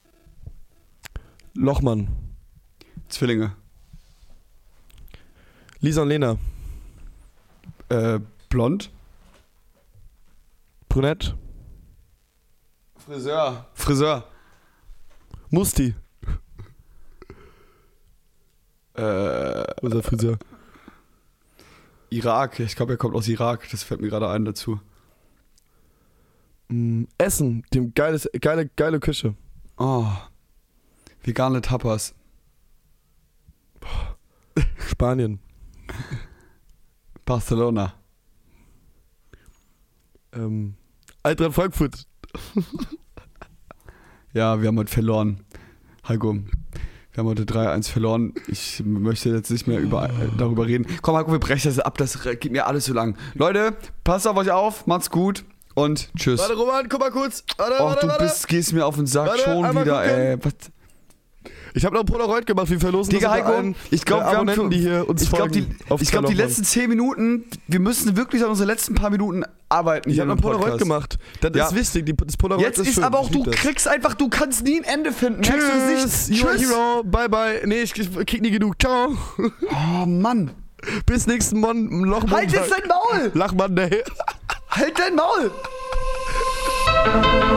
Lochmann. Zwillinge. Lisa und Lena. Äh, blond. Brünett. Friseur. Friseur. Musti. Äh, Unser Friseur. Irak. Ich glaube, er kommt aus Irak. Das fällt mir gerade ein dazu. Mm, Essen. Dem geiles, geile, geile Küche. Oh. Vegane Tapas. Spanien. Barcelona. Ähm, Eintracht Frankfurt. Ja, wir haben heute verloren. Heiko, wir haben heute drei eins verloren. Ich möchte jetzt nicht mehr über, äh, darüber reden. Komm, Heiko, wir brechen das ab. Das geht mir alles so lang. Leute, passt auf euch auf. Macht's gut. Und tschüss. Warte, Roman, guck mal kurz. Warte, Och, warte, du warte. bist, gehst mir auf den Sack Warte, schon einmal wieder, gucken. ey. Was? Ich habe noch ein Polaroid gemacht, wir verlosen Digga, das unter Heiko, allen, ich glaube, äh, wir haben Abonnenten, für, die hier uns ich glaube, folgen. die, auf ich glaub, die Skylock letzten zehn Minuten, wir müssen wirklich an unsere letzten paar Minuten arbeiten. Ich hier habe im noch ein Polaroid Podcast. gemacht. Das Ja. ist wichtig, die, das Polaroid Jetzt ist ist schön. aber auch, Ich du lieb das. kriegst einfach, du kannst nie ein Ende finden. Merkst du das Tschüss, nicht? you are Tschüss. hero, bye bye. Nee, ich, ich krieg nie genug. Ciao. Oh Mann. Bis nächsten Mon Lochmontag. Halt jetzt dein Maul. Lachmann, Day. Halt dein Maul.